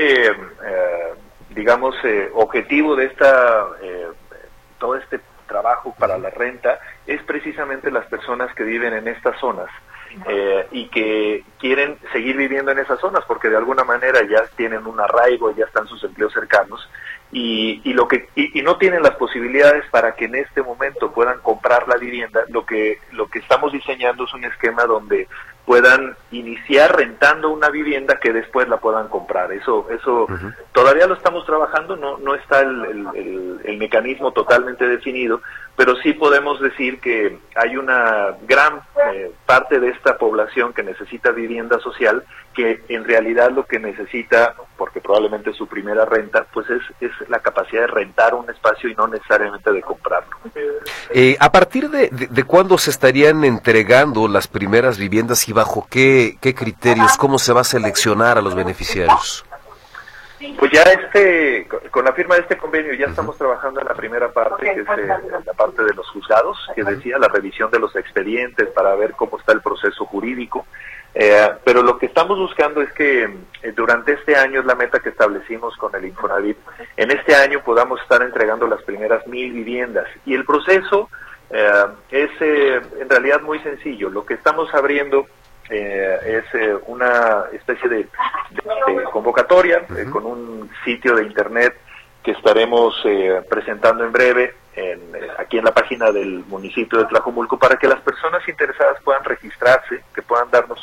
G: objetivo de todo este trabajo para la renta es precisamente las personas que viven en estas zonas y que quieren seguir viviendo en esas zonas porque de alguna manera ya tienen un arraigo, ya están sus empleos cercanos y no tienen las posibilidades para que en este momento puedan comprar la vivienda. Lo que estamos diseñando es un esquema donde puedan iniciar rentando una vivienda que después la puedan comprar. Eso todavía lo estamos trabajando, no está el mecanismo totalmente definido, pero sí podemos decir que hay una gran parte de esta población que necesita vivienda social, que en realidad lo que necesita, porque probablemente es su primera renta, pues es la capacidad de rentar un espacio y no necesariamente de comprarlo.
B: ¿A partir de cuándo se estarían entregando las primeras viviendas y bajo qué criterios? ¿Cómo se va a seleccionar a los beneficiarios?
G: Pues ya con la firma de este convenio ya estamos trabajando en la primera parte, que es la parte de los juzgados, que decía, la revisión de los expedientes para ver cómo está el proceso jurídico. Pero lo que estamos buscando es que durante este año, es la meta que establecimos con el Infonavit, en este año podamos estar entregando las primeras 1,000 viviendas. Y el proceso es en realidad muy sencillo. Lo que estamos abriendo es una especie de convocatoria con un sitio de internet que estaremos presentando en breve aquí en la página del municipio de Tlajomulco, para que las personas interesadas puedan registrarse, que puedan darnos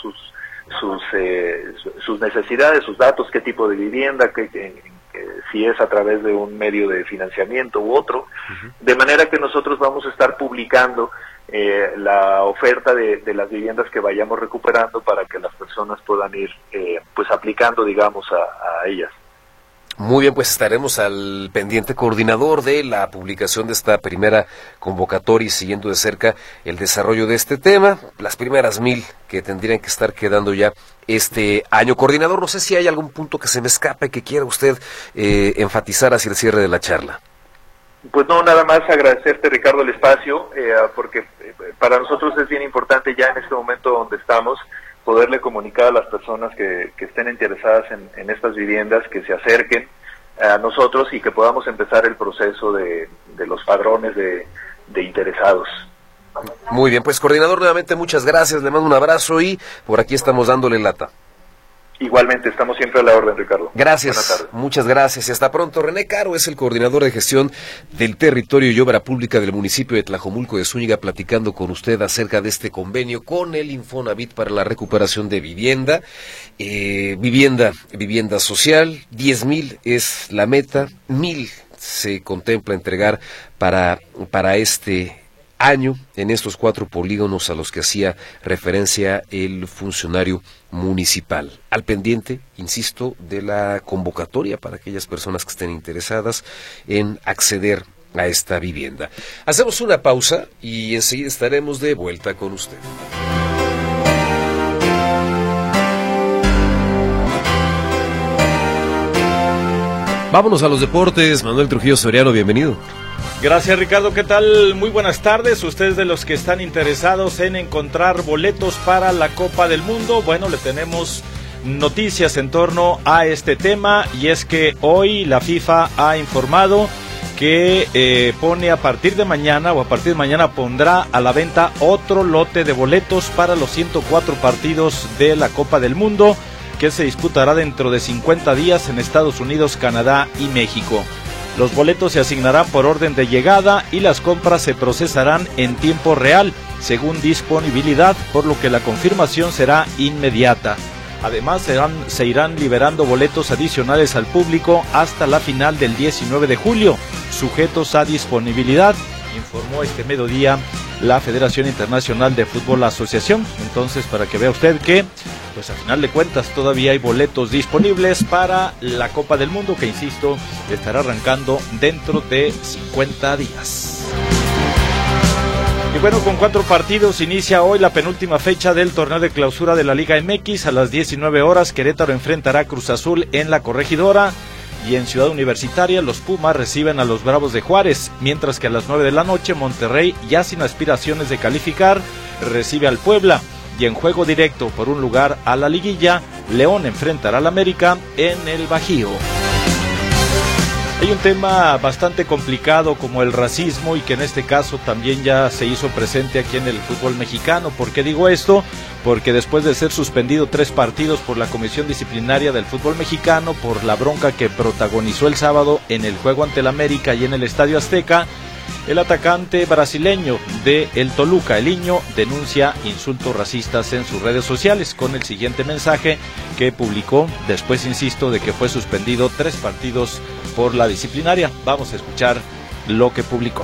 G: sus necesidades, sus datos, qué tipo de vivienda, si es a través de un medio de financiamiento u otro, de manera que nosotros vamos a estar publicando la oferta de las viviendas que vayamos recuperando para que las personas puedan ir pues aplicando, digamos, a ellas.
B: Muy bien, pues estaremos al pendiente, coordinador, de la publicación de esta primera convocatoria y siguiendo de cerca el desarrollo de este tema, las primeras 1,000 que tendrían que estar quedando ya este año. Coordinador, no sé si hay algún punto que se me escape que quiera usted enfatizar hacia el cierre de la charla.
G: Pues no, nada más agradecerte, Ricardo, el espacio, porque para nosotros es bien importante ya en este momento donde estamos poderle comunicar a las personas que estén interesadas en estas viviendas, que se acerquen a nosotros y que podamos empezar el proceso de los padrones de interesados.
B: Muy bien, pues coordinador, nuevamente muchas gracias, le mando un abrazo y por aquí estamos dándole lata.
G: Igualmente, estamos siempre a la orden, Ricardo.
B: Gracias, muchas gracias y hasta pronto. René Caro es el coordinador de gestión del territorio y obra pública del municipio de Tlajomulco de Zúñiga, platicando con usted acerca de este convenio con el Infonavit para la recuperación de vivienda. Vivienda social, 10,000 es la meta, 1,000 se contempla entregar para este año en estos 4 polígonos a los que hacía referencia el funcionario municipal. Al pendiente, insisto, de la convocatoria para aquellas personas que estén interesadas en acceder a esta vivienda. Hacemos una pausa y enseguida estaremos de vuelta con usted. Vámonos a los deportes. Manuel Trujillo Soriano, bienvenido.
H: Gracias, Ricardo, ¿qué tal? Muy buenas tardes. Ustedes de los que están interesados en encontrar boletos para la Copa del Mundo, bueno, le tenemos noticias en torno a este tema, y es que hoy la FIFA ha informado que pone a partir de mañana pondrá a la venta otro lote de boletos para los 104 partidos de la Copa del Mundo, que se disputará dentro de 50 días en Estados Unidos, Canadá y México. Los boletos se asignarán por orden de llegada y las compras se procesarán en tiempo real, según disponibilidad, por lo que la confirmación será inmediata. Además, se irán liberando boletos adicionales al público hasta la final del 19 de julio, sujetos a disponibilidad, informó este mediodía la Federación Internacional de Fútbol Asociación. Entonces, para que vea usted que, pues a final de cuentas, todavía hay boletos disponibles para la Copa del Mundo, que insisto, estará arrancando dentro de 50 días. Y bueno, con 4 partidos inicia hoy la penúltima fecha del torneo de clausura de la Liga MX. A las 19 horas, Querétaro enfrentará a Cruz Azul en La Corregidora. Y en Ciudad Universitaria, los Pumas reciben a los Bravos de Juárez, mientras que a las 9 de la noche, Monterrey, ya sin aspiraciones de calificar, recibe al Puebla. Y en juego directo por un lugar a la liguilla, León enfrentará al América en el Bajío. Hay un tema bastante complicado como el racismo y que en este caso también ya se hizo presente aquí en el fútbol mexicano. ¿Por qué digo esto? Porque después de ser suspendido 3 partidos por la Comisión Disciplinaria del Fútbol Mexicano por la bronca que protagonizó el sábado en el juego ante el América y en el Estadio Azteca, el atacante brasileño de el Toluca, Eliño, denuncia insultos racistas en sus redes sociales con el siguiente mensaje que publicó después, insisto, de que fue suspendido 3 partidos por la disciplinaria. Vamos a escuchar lo que publicó.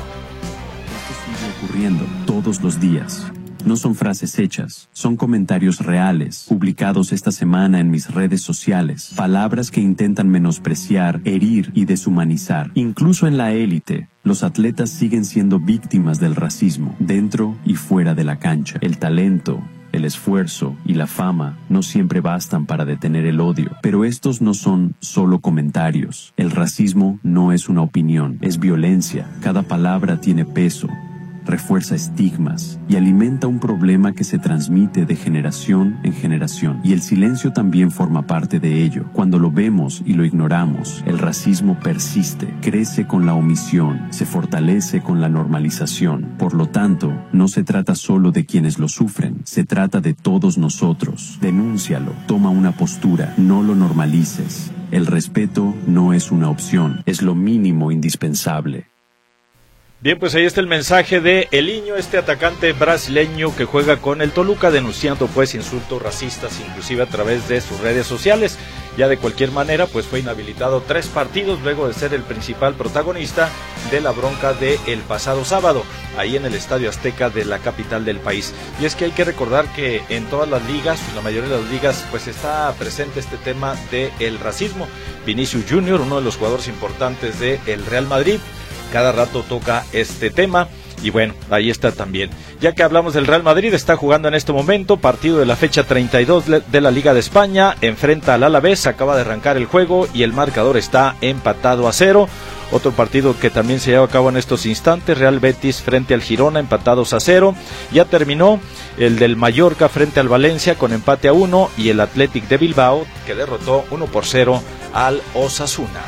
I: Esto sigue ocurriendo todos los días. No son frases hechas, son comentarios reales, publicados esta semana en mis redes sociales. Palabras que intentan menospreciar, herir y deshumanizar. Incluso en la élite, los atletas siguen siendo víctimas del racismo, dentro y fuera de la cancha. El talento, el esfuerzo y la fama no siempre bastan para detener el odio, pero estos no son solo comentarios. El racismo no es una opinión, es violencia. Cada palabra tiene peso, refuerza estigmas y alimenta un problema que se transmite de generación en generación. Y el silencio también forma parte de ello. Cuando lo vemos y lo ignoramos, el racismo persiste, crece con la omisión, se fortalece con la normalización. Por lo tanto, no se trata solo de quienes lo sufren, se trata de todos nosotros. Denúncialo, toma una postura, no lo normalices. El respeto no es una opción, es lo mínimo indispensable.
H: Bien, pues ahí está el mensaje de Eliño, este atacante brasileño que juega con el Toluca, denunciando pues insultos racistas, inclusive a través de sus redes sociales. Ya de cualquier manera, pues fue inhabilitado 3 partidos luego de ser el principal protagonista de la bronca del pasado sábado, ahí en el Estadio Azteca de la capital del país. Y es que hay que recordar que en todas las ligas, la mayoría de las ligas, pues está presente este tema del racismo. Vinicius Junior, uno de los jugadores importantes del Real Madrid, cada rato toca este tema. Y bueno, ahí está también. Ya que hablamos del Real Madrid, está jugando en este momento partido de la fecha 32 de la Liga de España, enfrenta al Alavés, acaba de arrancar el juego y el marcador está empatado a 0. Otro partido que también se lleva a cabo en estos instantes, Real Betis frente al Girona, empatados a 0. Ya terminó el del Mallorca frente al Valencia con empate a 1 y el Athletic de Bilbao que derrotó 1-0 al Osasuna.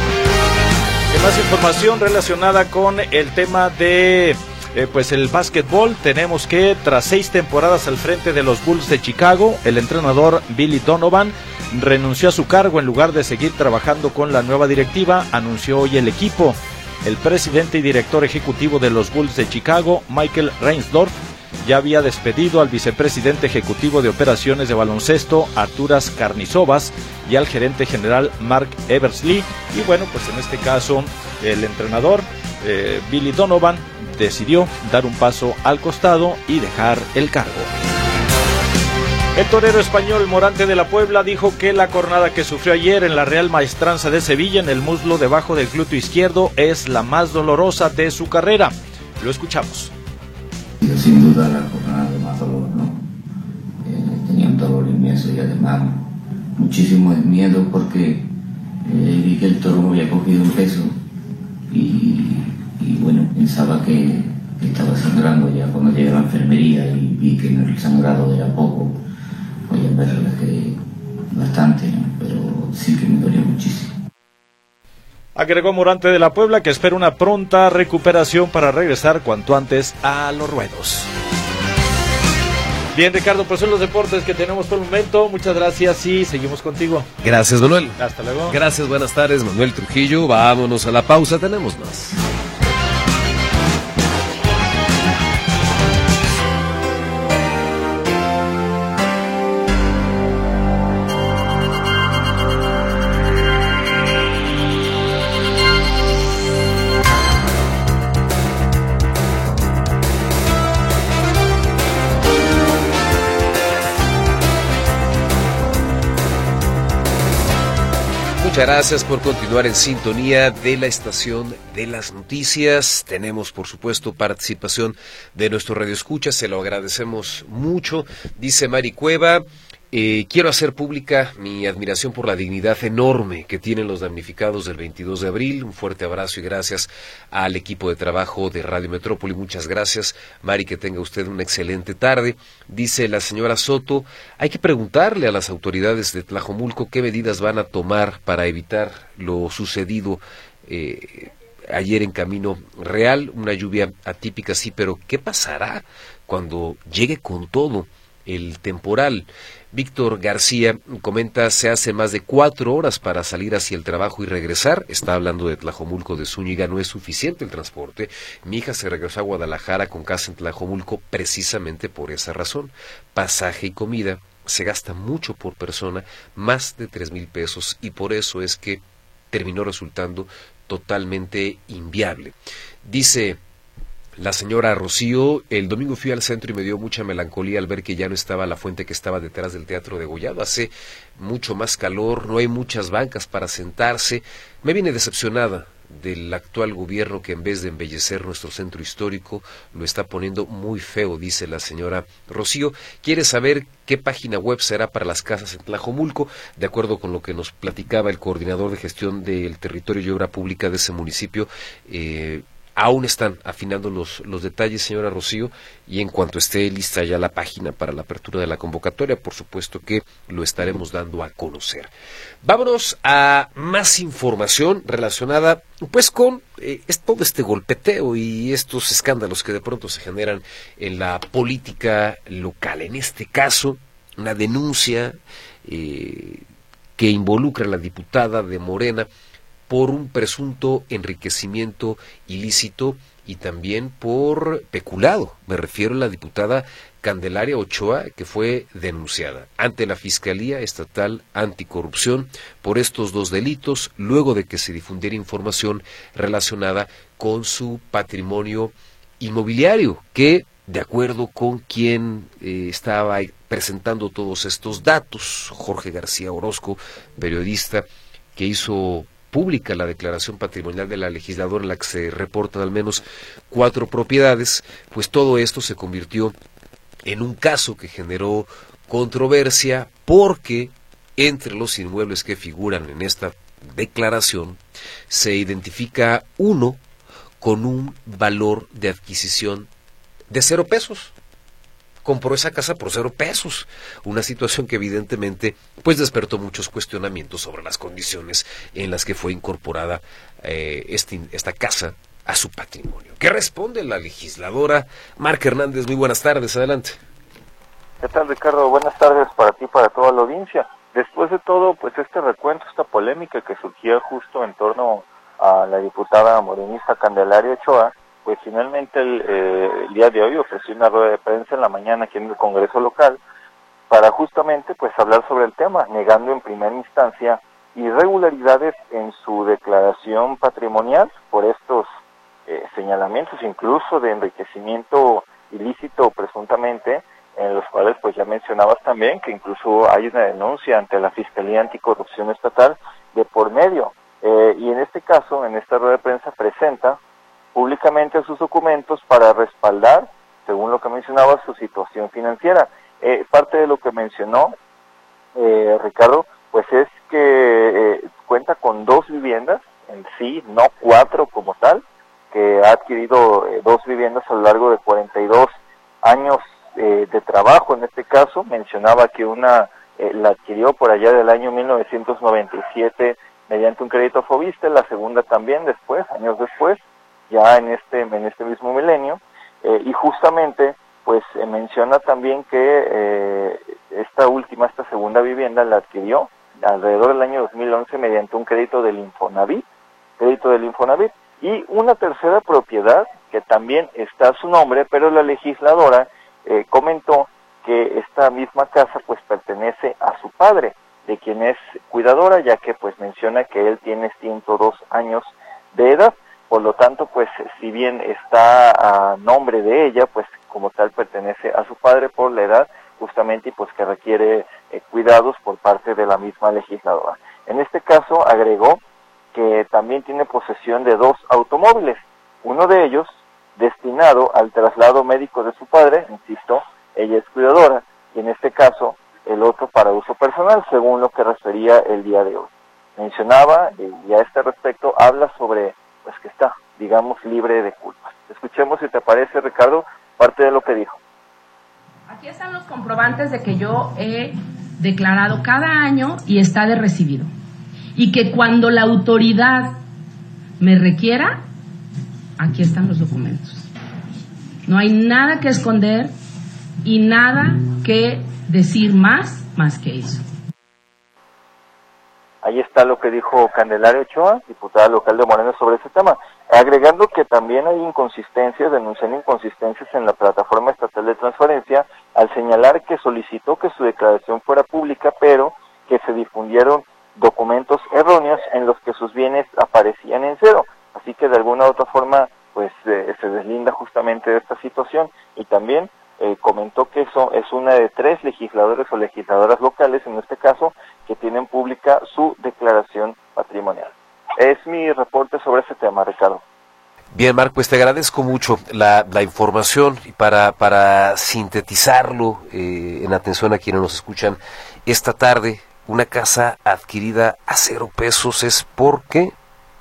H: Más información relacionada con el tema de pues el básquetbol. Tenemos que tras 6 temporadas al frente de los Bulls de Chicago, el entrenador Billy Donovan renunció a su cargo en lugar de seguir trabajando con la nueva directiva, anunció hoy el equipo. El presidente y director ejecutivo de los Bulls de Chicago, Michael Reinsdorf, ya había despedido al vicepresidente ejecutivo de operaciones de baloncesto, Arturas Karnizovas, y al gerente general Mark Eversley. Y bueno, pues en este caso el entrenador Billy Donovan decidió dar un paso al costado y dejar el cargo. El torero español Morante de la Puebla dijo que la cornada que sufrió ayer en la Real Maestranza de Sevilla en el muslo debajo del glúteo izquierdo es la más dolorosa de su carrera. Lo escuchamos.
J: Sin duda la jornada de más dolor, ¿no? Tenía un dolor inmenso y además muchísimo miedo porque vi que el toro me había cogido un peso y bueno, pensaba que estaba sangrando ya cuando llegué a la enfermería y vi que el sangrado era poco. Pues en verdad que bastante, ¿no? Pero sí que me dolió muchísimo.
H: Agregó Morante de la Puebla que espera una pronta recuperación para regresar cuanto antes a los ruedos. Bien, Ricardo, pues son los deportes que tenemos por el momento. Muchas gracias y seguimos contigo.
B: Gracias, Manuel.
H: Hasta luego.
B: Gracias, buenas tardes, Manuel Trujillo. Vámonos a la pausa, tenemos más. Muchas gracias por continuar en sintonía de la estación de las noticias. Tenemos, por supuesto, participación de nuestro radioescucha, se lo agradecemos mucho. Dice Mari Cueva, quiero hacer pública mi admiración por la dignidad enorme que tienen los damnificados del 22 de abril. Un fuerte abrazo y gracias al equipo de trabajo de Radio Metrópoli. Muchas gracias, Mari, que tenga usted una excelente tarde. Dice la señora Soto, hay que preguntarle a las autoridades de Tlajomulco qué medidas van a tomar para evitar lo sucedido ayer en Camino Real. Una lluvia atípica, sí, pero ¿qué pasará cuando llegue con todo el temporal? Víctor García comenta, se hace más de 4 horas para salir hacia el trabajo y regresar. Está hablando de Tlajomulco de Zúñiga, no es suficiente el transporte. Mi hija se regresó a Guadalajara con casa en Tlajomulco precisamente por esa razón. Pasaje y comida, se gasta mucho por persona, más de 3,000 pesos, y por eso es que terminó resultando totalmente inviable. Dice la señora Rocío, el domingo fui al centro y me dio mucha melancolía al ver que ya no estaba la fuente que estaba detrás del Teatro Degollado. Hace mucho más calor, no hay muchas bancas para sentarse. Me vine decepcionada del actual gobierno que en vez de embellecer nuestro centro histórico lo está poniendo muy feo, dice la señora Rocío. Quiere saber qué página web será para las casas en Tlajomulco. De acuerdo con lo que nos platicaba el coordinador de gestión del territorio y obra pública de ese municipio, aún están afinando los detalles, señora Rocío, y en cuanto esté lista ya la página para la apertura de la convocatoria, por supuesto que lo estaremos dando a conocer. Vámonos a más información relacionada pues con todo este golpeteo y estos escándalos que de pronto se generan en la política local. En este caso, una denuncia que involucra a la diputada de Morena por un presunto enriquecimiento ilícito y también por peculado. Me refiero a la diputada Candelaria Ochoa, que fue denunciada ante la Fiscalía Estatal Anticorrupción por estos 2 delitos, luego de que se difundiera información relacionada con su patrimonio inmobiliario, que, de acuerdo con quien estaba presentando todos estos datos, Jorge García Orozco, periodista que hizo pública la declaración patrimonial de la legisladora en la que se reportan al menos 4 propiedades, pues todo esto se convirtió en un caso que generó controversia porque entre los inmuebles que figuran en esta declaración se identifica uno con un valor de adquisición de 0 pesos. Compró esa casa por 0 pesos, una situación que evidentemente pues despertó muchos cuestionamientos sobre las condiciones en las que fue incorporada esta casa a su patrimonio. ¿Qué responde la legisladora? Marca Hernández, muy buenas tardes, adelante.
C: ¿Qué tal, Ricardo? Buenas tardes para ti y para toda la audiencia. Después de todo, pues este recuento, esta polémica que surgió justo en torno a la diputada morenista Candelaria Ochoa, pues finalmente el día de hoy ofreció una rueda de prensa en la mañana aquí en el Congreso local para justamente pues hablar sobre el tema, negando en primera instancia irregularidades en su declaración patrimonial por estos señalamientos incluso de enriquecimiento ilícito presuntamente, en los cuales pues ya mencionabas también que incluso hay una denuncia ante la Fiscalía Anticorrupción Estatal de por medio, y en este caso, en esta rueda de prensa presenta públicamente sus documentos para respaldar, según lo que mencionaba, su situación financiera. Parte de lo que mencionó Ricardo, pues es que cuenta con 2 viviendas en sí, no 4 como tal, que ha adquirido 2 viviendas a lo largo de 42 años de trabajo. En este caso mencionaba que una la adquirió por allá del año 1997 mediante un crédito Fobiste, la segunda también después, años después, ya en este mismo milenio, y justamente pues menciona también que esta segunda vivienda la adquirió alrededor del año 2011 mediante un crédito del Infonavit, y una tercera propiedad que también está a su nombre, pero la legisladora comentó que esta misma casa pues pertenece a su padre, de quien es cuidadora, ya que pues menciona que él tiene 102 años de edad. Por lo tanto, pues si bien está a nombre de ella, pues como tal pertenece a su padre por la edad justamente y pues que requiere cuidados por parte de la misma legisladora. En este caso agregó que también tiene posesión de 2 automóviles, uno de ellos destinado al traslado médico de su padre, insisto, ella es cuidadora, y en este caso el otro para uso personal, según lo que refería el día de hoy. Mencionaba, y a este respecto, habla sobre, pues que está, digamos, libre de culpas. Escuchemos, si te parece, Ricardo, parte de lo que dijo.
K: Aquí están los comprobantes de que yo he declarado cada año y está de recibido. Y que cuando la autoridad me requiera, aquí están los documentos. No hay nada que esconder y nada que decir más que eso.
C: Ahí está lo que dijo Candelaria Ochoa, diputada local de Morena, sobre ese tema, agregando que también hay inconsistencias, denunciando inconsistencias en la plataforma estatal de transparencia, al señalar que solicitó que su declaración fuera pública, pero que se difundieron documentos erróneos en los que sus bienes aparecían en cero. Así que de alguna u otra forma, pues se deslinda justamente de esta situación, y también comentó que eso es una de 3 legisladores o legisladoras locales, en este caso, que tienen pública su declaración patrimonial. Es mi reporte sobre ese tema, Ricardo.
B: Bien, Marc, pues te agradezco mucho la información, y para sintetizarlo en atención a quienes nos escuchan esta tarde, una casa adquirida a 0 pesos es porque...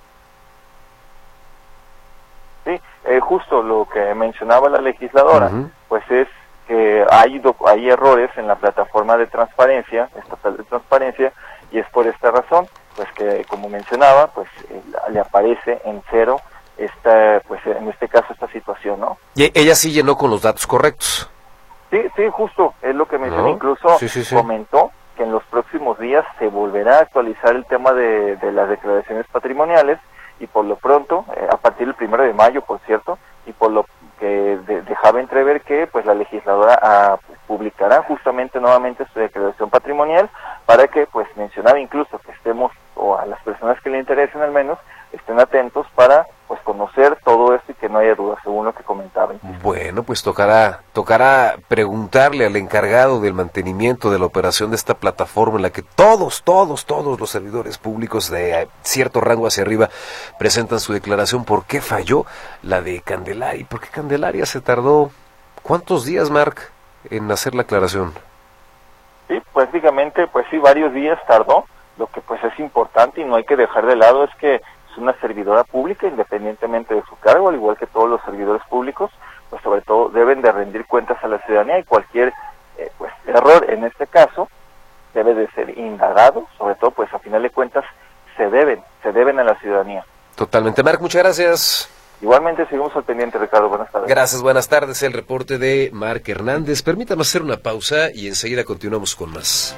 C: Sí, justo lo que mencionaba la legisladora, pues es que hay errores en la plataforma de transparencia, estatal de transparencia, y es por esta razón, pues que como mencionaba, pues le aparece en cero pues en este caso esta situación, ¿no?
B: Y ella sí llenó con los datos correctos.
C: Sí, justo, es lo que mencioné, incluso comentó que en los próximos días se volverá a actualizar el tema de las declaraciones patrimoniales, y por lo pronto, a partir del 1 de mayo, por cierto, y por lo que dejaba entrever que pues la legisladora publicará justamente nuevamente su declaración patrimonial, para que, pues mencionaba incluso que estemos, o a las personas que le interesen al menos, estén atentos para pues conocer todo esto y que no haya dudas, según lo que comentaba.
B: Bueno, pues tocará preguntarle al encargado del mantenimiento de la operación de esta plataforma, en la que todos los servidores públicos de cierto rango hacia arriba presentan su declaración, ¿por qué falló la de Candelaria? ¿Por qué Candelaria se tardó cuántos días, Marc, en hacer la aclaración?
C: Sí, prácticamente, pues sí, varios días tardó. Lo que pues es importante y no hay que dejar de lado es que es una servidora pública, independientemente de su cargo, al igual que todos los servidores públicos, pues sobre todo deben de rendir cuentas a la ciudadanía, y cualquier pues error en este caso debe de ser indagado, sobre todo pues a final de cuentas se deben a la ciudadanía.
B: Totalmente. Marc, muchas gracias.
C: Igualmente, seguimos al pendiente, Ricardo. Buenas tardes.
B: Gracias, buenas tardes. El reporte de Marc Hernández. Permítame hacer una pausa y enseguida continuamos con más.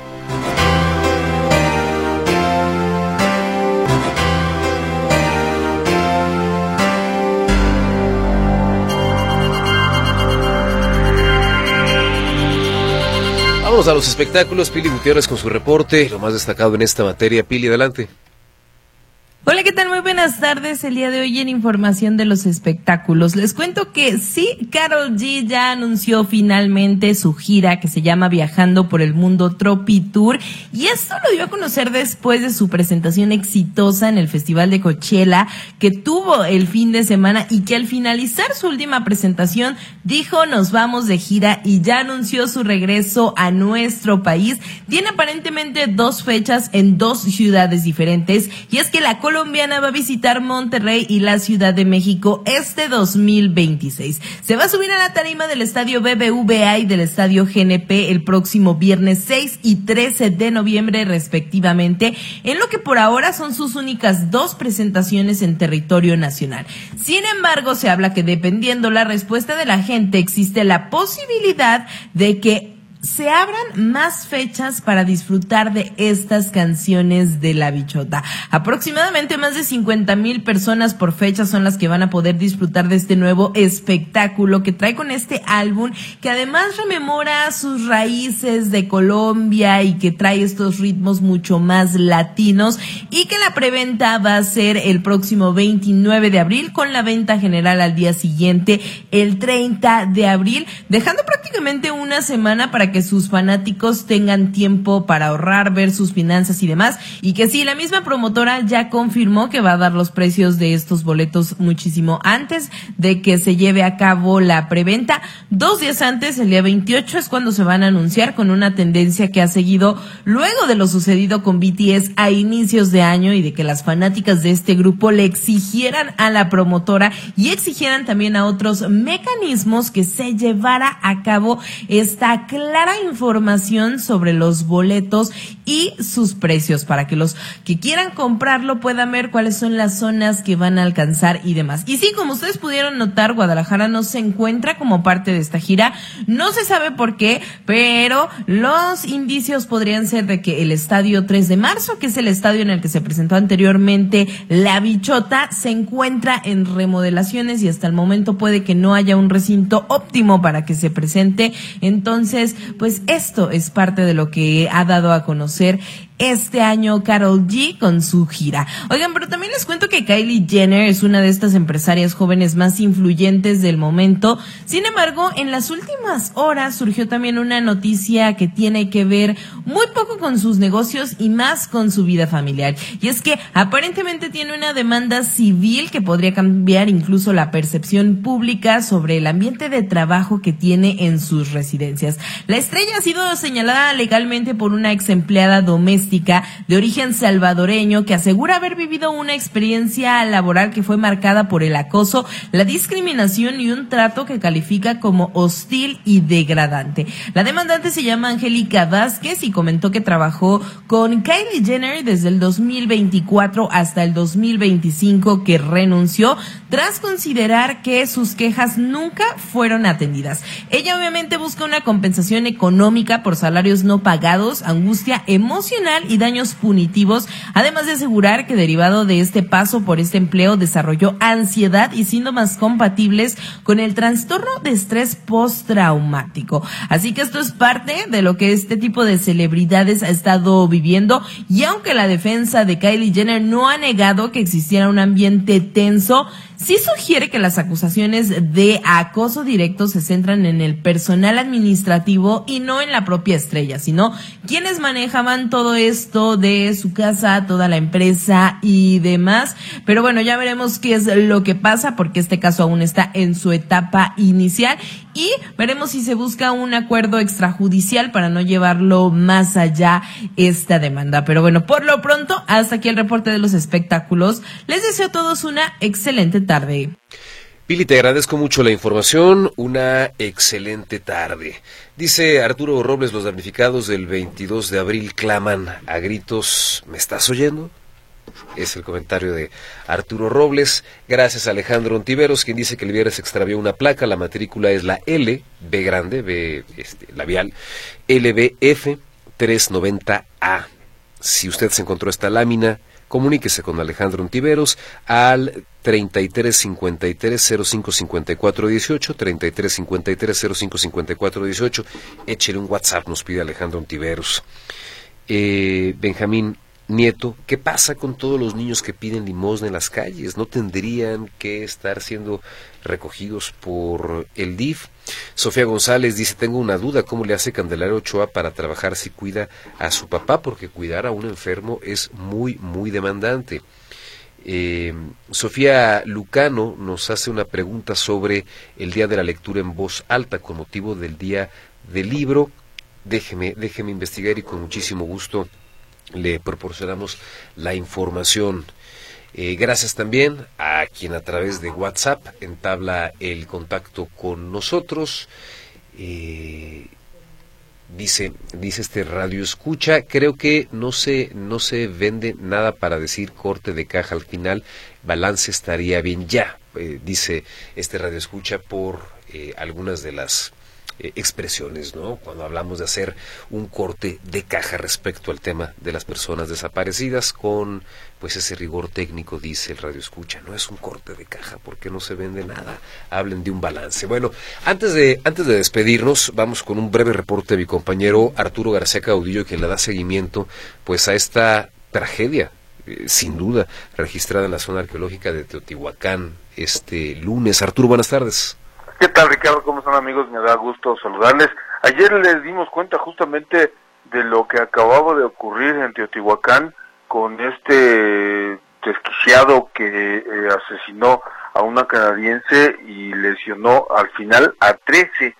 B: Vamos a los espectáculos. Pili Gutiérrez con su reporte, lo más destacado en esta materia. Pili, adelante.
L: Hola, ¿qué tal? Muy buenas tardes. El día de hoy en información de los espectáculos les cuento que sí, Karol G ya anunció finalmente su gira que se llama Viajando por el Mundo Tropi Tour, y esto lo dio a conocer después de su presentación exitosa en el Festival de Coachella que tuvo el fin de semana, y que al finalizar su última presentación dijo: nos vamos de gira, y ya anunció su regreso a nuestro país. Tiene aparentemente 2 fechas en 2 ciudades diferentes, y es que la colombiana va a visitar Monterrey y la Ciudad de México este 2026. Se va a subir a la tarima del estadio BBVA y del estadio GNP el próximo viernes 6 y 13 de noviembre respectivamente, en lo que por ahora son sus únicas 2 presentaciones en territorio nacional. Sin embargo, se habla que dependiendo la respuesta de la gente, existe la posibilidad de que se abran más fechas para disfrutar de estas canciones de La Bichota. Aproximadamente más de 50,000 personas por fecha son las que van a poder disfrutar de este nuevo espectáculo que trae con este álbum, que además rememora sus raíces de Colombia y que trae estos ritmos mucho más latinos, y que la preventa va a ser el próximo 29 de abril con la venta general al día siguiente, el 30 de abril, dejando prácticamente una semana para para que sus fanáticos tengan tiempo para ahorrar, ver sus finanzas y demás, y que sí, la misma promotora ya confirmó que va a dar los precios de estos boletos muchísimo antes de que se lleve a cabo la preventa. 2 días antes, el día 28, es cuando se van a anunciar, con una tendencia que ha seguido luego de lo sucedido con BTS a inicios de año y de que las fanáticas de este grupo le exigieran a la promotora y exigieran también a otros mecanismos que se llevara a cabo esta clara información sobre los boletos y sus precios, para que los que quieran comprarlo puedan ver cuáles son las zonas que van a alcanzar y demás. Y sí, como ustedes pudieron notar, Guadalajara no se encuentra como parte de esta gira, no se sabe por qué, pero los indicios podrían ser de que el estadio 3 de marzo, que es el estadio en el que se presentó anteriormente La Bichota, se encuentra en remodelaciones y hasta el momento puede que no haya un recinto óptimo para que se presente. Entonces, pues esto es parte de lo que ha dado a conocer este año Karol G con su gira. Oigan, pero también les cuento que Kylie Jenner es una de estas empresarias jóvenes más influyentes del momento. Sin embargo, en las últimas horas surgió también una noticia que tiene que ver muy poco con sus negocios y más con su vida familiar. Y es que aparentemente tiene una demanda civil que podría cambiar incluso la percepción pública sobre el ambiente de trabajo que tiene en sus residencias. La estrella ha sido señalada legalmente por una ex empleada doméstica de origen salvadoreño que asegura haber vivido una experiencia laboral que fue marcada por el acoso, la discriminación y un trato que califica como hostil y degradante. La demandante se llama Angélica Vázquez y comentó que trabajó con Kylie Jenner desde el 2024 hasta el 2025, que renunció tras considerar que sus quejas nunca fueron atendidas. Ella obviamente busca una compensación económica por salarios no pagados, angustia emocional y daños punitivos, además de asegurar que derivado de este paso por este empleo desarrolló ansiedad y síntomas compatibles con el trastorno de estrés postraumático. Así que esto es parte de lo que este tipo de celebridades ha estado viviendo, y aunque la defensa de Kylie Jenner no ha negado que existiera un ambiente tenso, sí sugiere que las acusaciones de acoso directo se centran en el personal administrativo y no en la propia estrella, sino quienes manejaban todo esto de su casa, toda la empresa y demás. Pero bueno, ya veremos qué es lo que pasa, porque este caso aún está en su etapa inicial, y veremos si se busca un acuerdo extrajudicial para no llevarlo más allá esta demanda. Pero bueno, por lo pronto, hasta aquí el reporte de los espectáculos. Les deseo a todos una excelente tarde.
B: Pili, te agradezco mucho la información, una excelente tarde. Dice Arturo Robles, los damnificados del 22 de abril claman a gritos, ¿me estás oyendo? Es el comentario de Arturo Robles. Gracias a Alejandro Ontiveros, quien dice que el viernes se extravió una placa, la matrícula es la L, B grande, B labial, LBF 390A. Si usted se encontró esta lámina, comuníquese con Alejandro Ontiveros al 3353-055418, 3353-055418. Échele un WhatsApp, nos pide Alejandro Ontiveros. Benjamín Nieto, ¿qué pasa con todos los niños que piden limosna en las calles? ¿No tendrían que estar siendo recogidos por el DIF? Sofía González dice, tengo una duda, ¿cómo le hace Candelaria Ochoa para trabajar si cuida a su papá? Porque cuidar a un enfermo es muy, muy demandante. Sofía Lucano nos hace una pregunta sobre el día de la lectura en voz alta con motivo del día del libro. Déjeme investigar y con muchísimo gusto le proporcionamos la información. Gracias también a quien a través de WhatsApp entabla el contacto con nosotros. Dice este radio escucha, creo que no se vende nada para decir corte de caja al final, balance estaría bien ya, dice este radio escucha por algunas de las expresiones, ¿no? Cuando hablamos de hacer un corte de caja respecto al tema de las personas desaparecidas con pues ese rigor técnico, dice el radio escucha, no es un corte de caja porque no se vende nada, hablen de un balance. Bueno, antes de despedirnos, vamos con un breve reporte de mi compañero Arturo García Caudillo, que le da seguimiento pues a esta tragedia, sin duda, registrada en la zona arqueológica de Teotihuacán este lunes. Arturo, buenas tardes.
M: ¿Qué tal, Ricardo? ¿Cómo están, amigos? Me da gusto saludarles. Ayer les dimos cuenta justamente de lo que acababa de ocurrir en Teotihuacán con este desquiciado que asesinó a una canadiense y lesionó al final a 13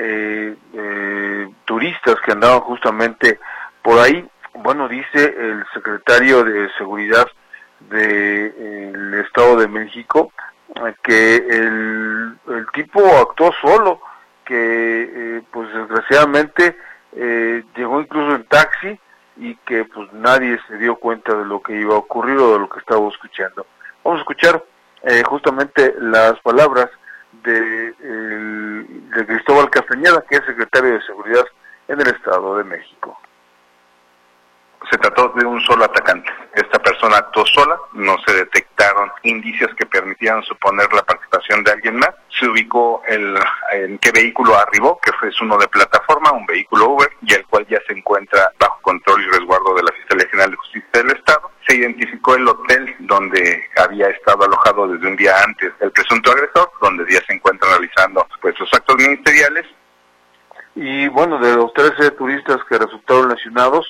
M: turistas que andaban justamente por ahí. Bueno, dice el secretario de Seguridad del Estado de México que el tipo actuó solo, que pues desgraciadamente llegó incluso en taxi y que pues nadie se dio cuenta de lo que iba a ocurrir o de lo que estaba escuchando. Vamos a escuchar justamente las palabras de Cristóbal Castañeda, que es secretario de Seguridad en el Estado de México.
N: Se trató de un solo atacante. Esta persona actuó sola, no se detectaron indicios que permitieran suponer la participación de alguien más. Se ubicó en qué vehículo arribó, que es uno de plataforma, un vehículo Uber, y el cual ya se encuentra bajo control y resguardo de la Fiscalía General de Justicia del Estado. Se identificó el hotel donde había estado alojado desde un día antes el presunto agresor, donde ya se encuentra realizando pues los actos ministeriales.
M: Y bueno, de los 13 turistas que resultaron lesionados,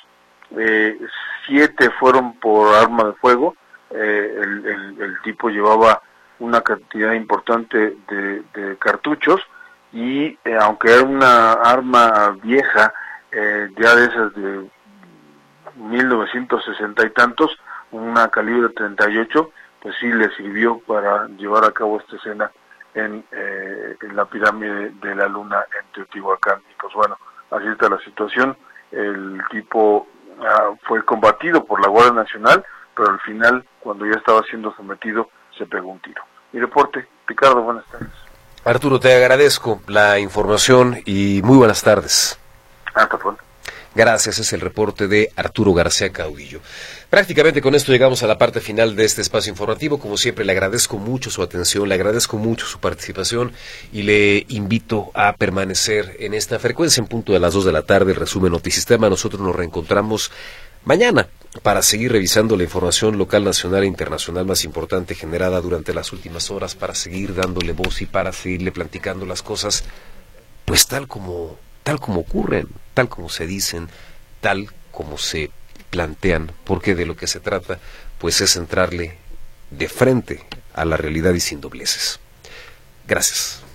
M: 7 fueron por arma de fuego. El tipo llevaba una cantidad importante de cartuchos y aunque era una arma vieja, ya de esas de 1960 y tantos, una calibre 38, pues sí le sirvió para llevar a cabo esta escena en la pirámide de la Luna en Teotihuacán. Y pues bueno, así está la situación. El tipo fue combatido por la Guardia Nacional, pero al final, cuando ya estaba siendo sometido, se pegó un tiro. Mi reporte, Ricardo, buenas tardes.
B: Arturo, te agradezco la información y muy buenas tardes.
M: Hasta pronto.
B: Gracias, es el reporte de Arturo García Caudillo. Prácticamente con esto llegamos a la parte final de este espacio informativo. Como siempre, le agradezco mucho su atención, le agradezco mucho su participación y le invito a permanecer en esta frecuencia en punto de las 2 de la tarde, el resumen Notisistema. Nosotros nos reencontramos mañana para seguir revisando la información local, nacional e internacional más importante generada durante las últimas horas, para seguir dándole voz y para seguirle platicando las cosas, pues tal como ocurren, tal como se dicen, tal como se plantean, porque de lo que se trata, pues es entrarle de frente a la realidad y sin dobleces. Gracias.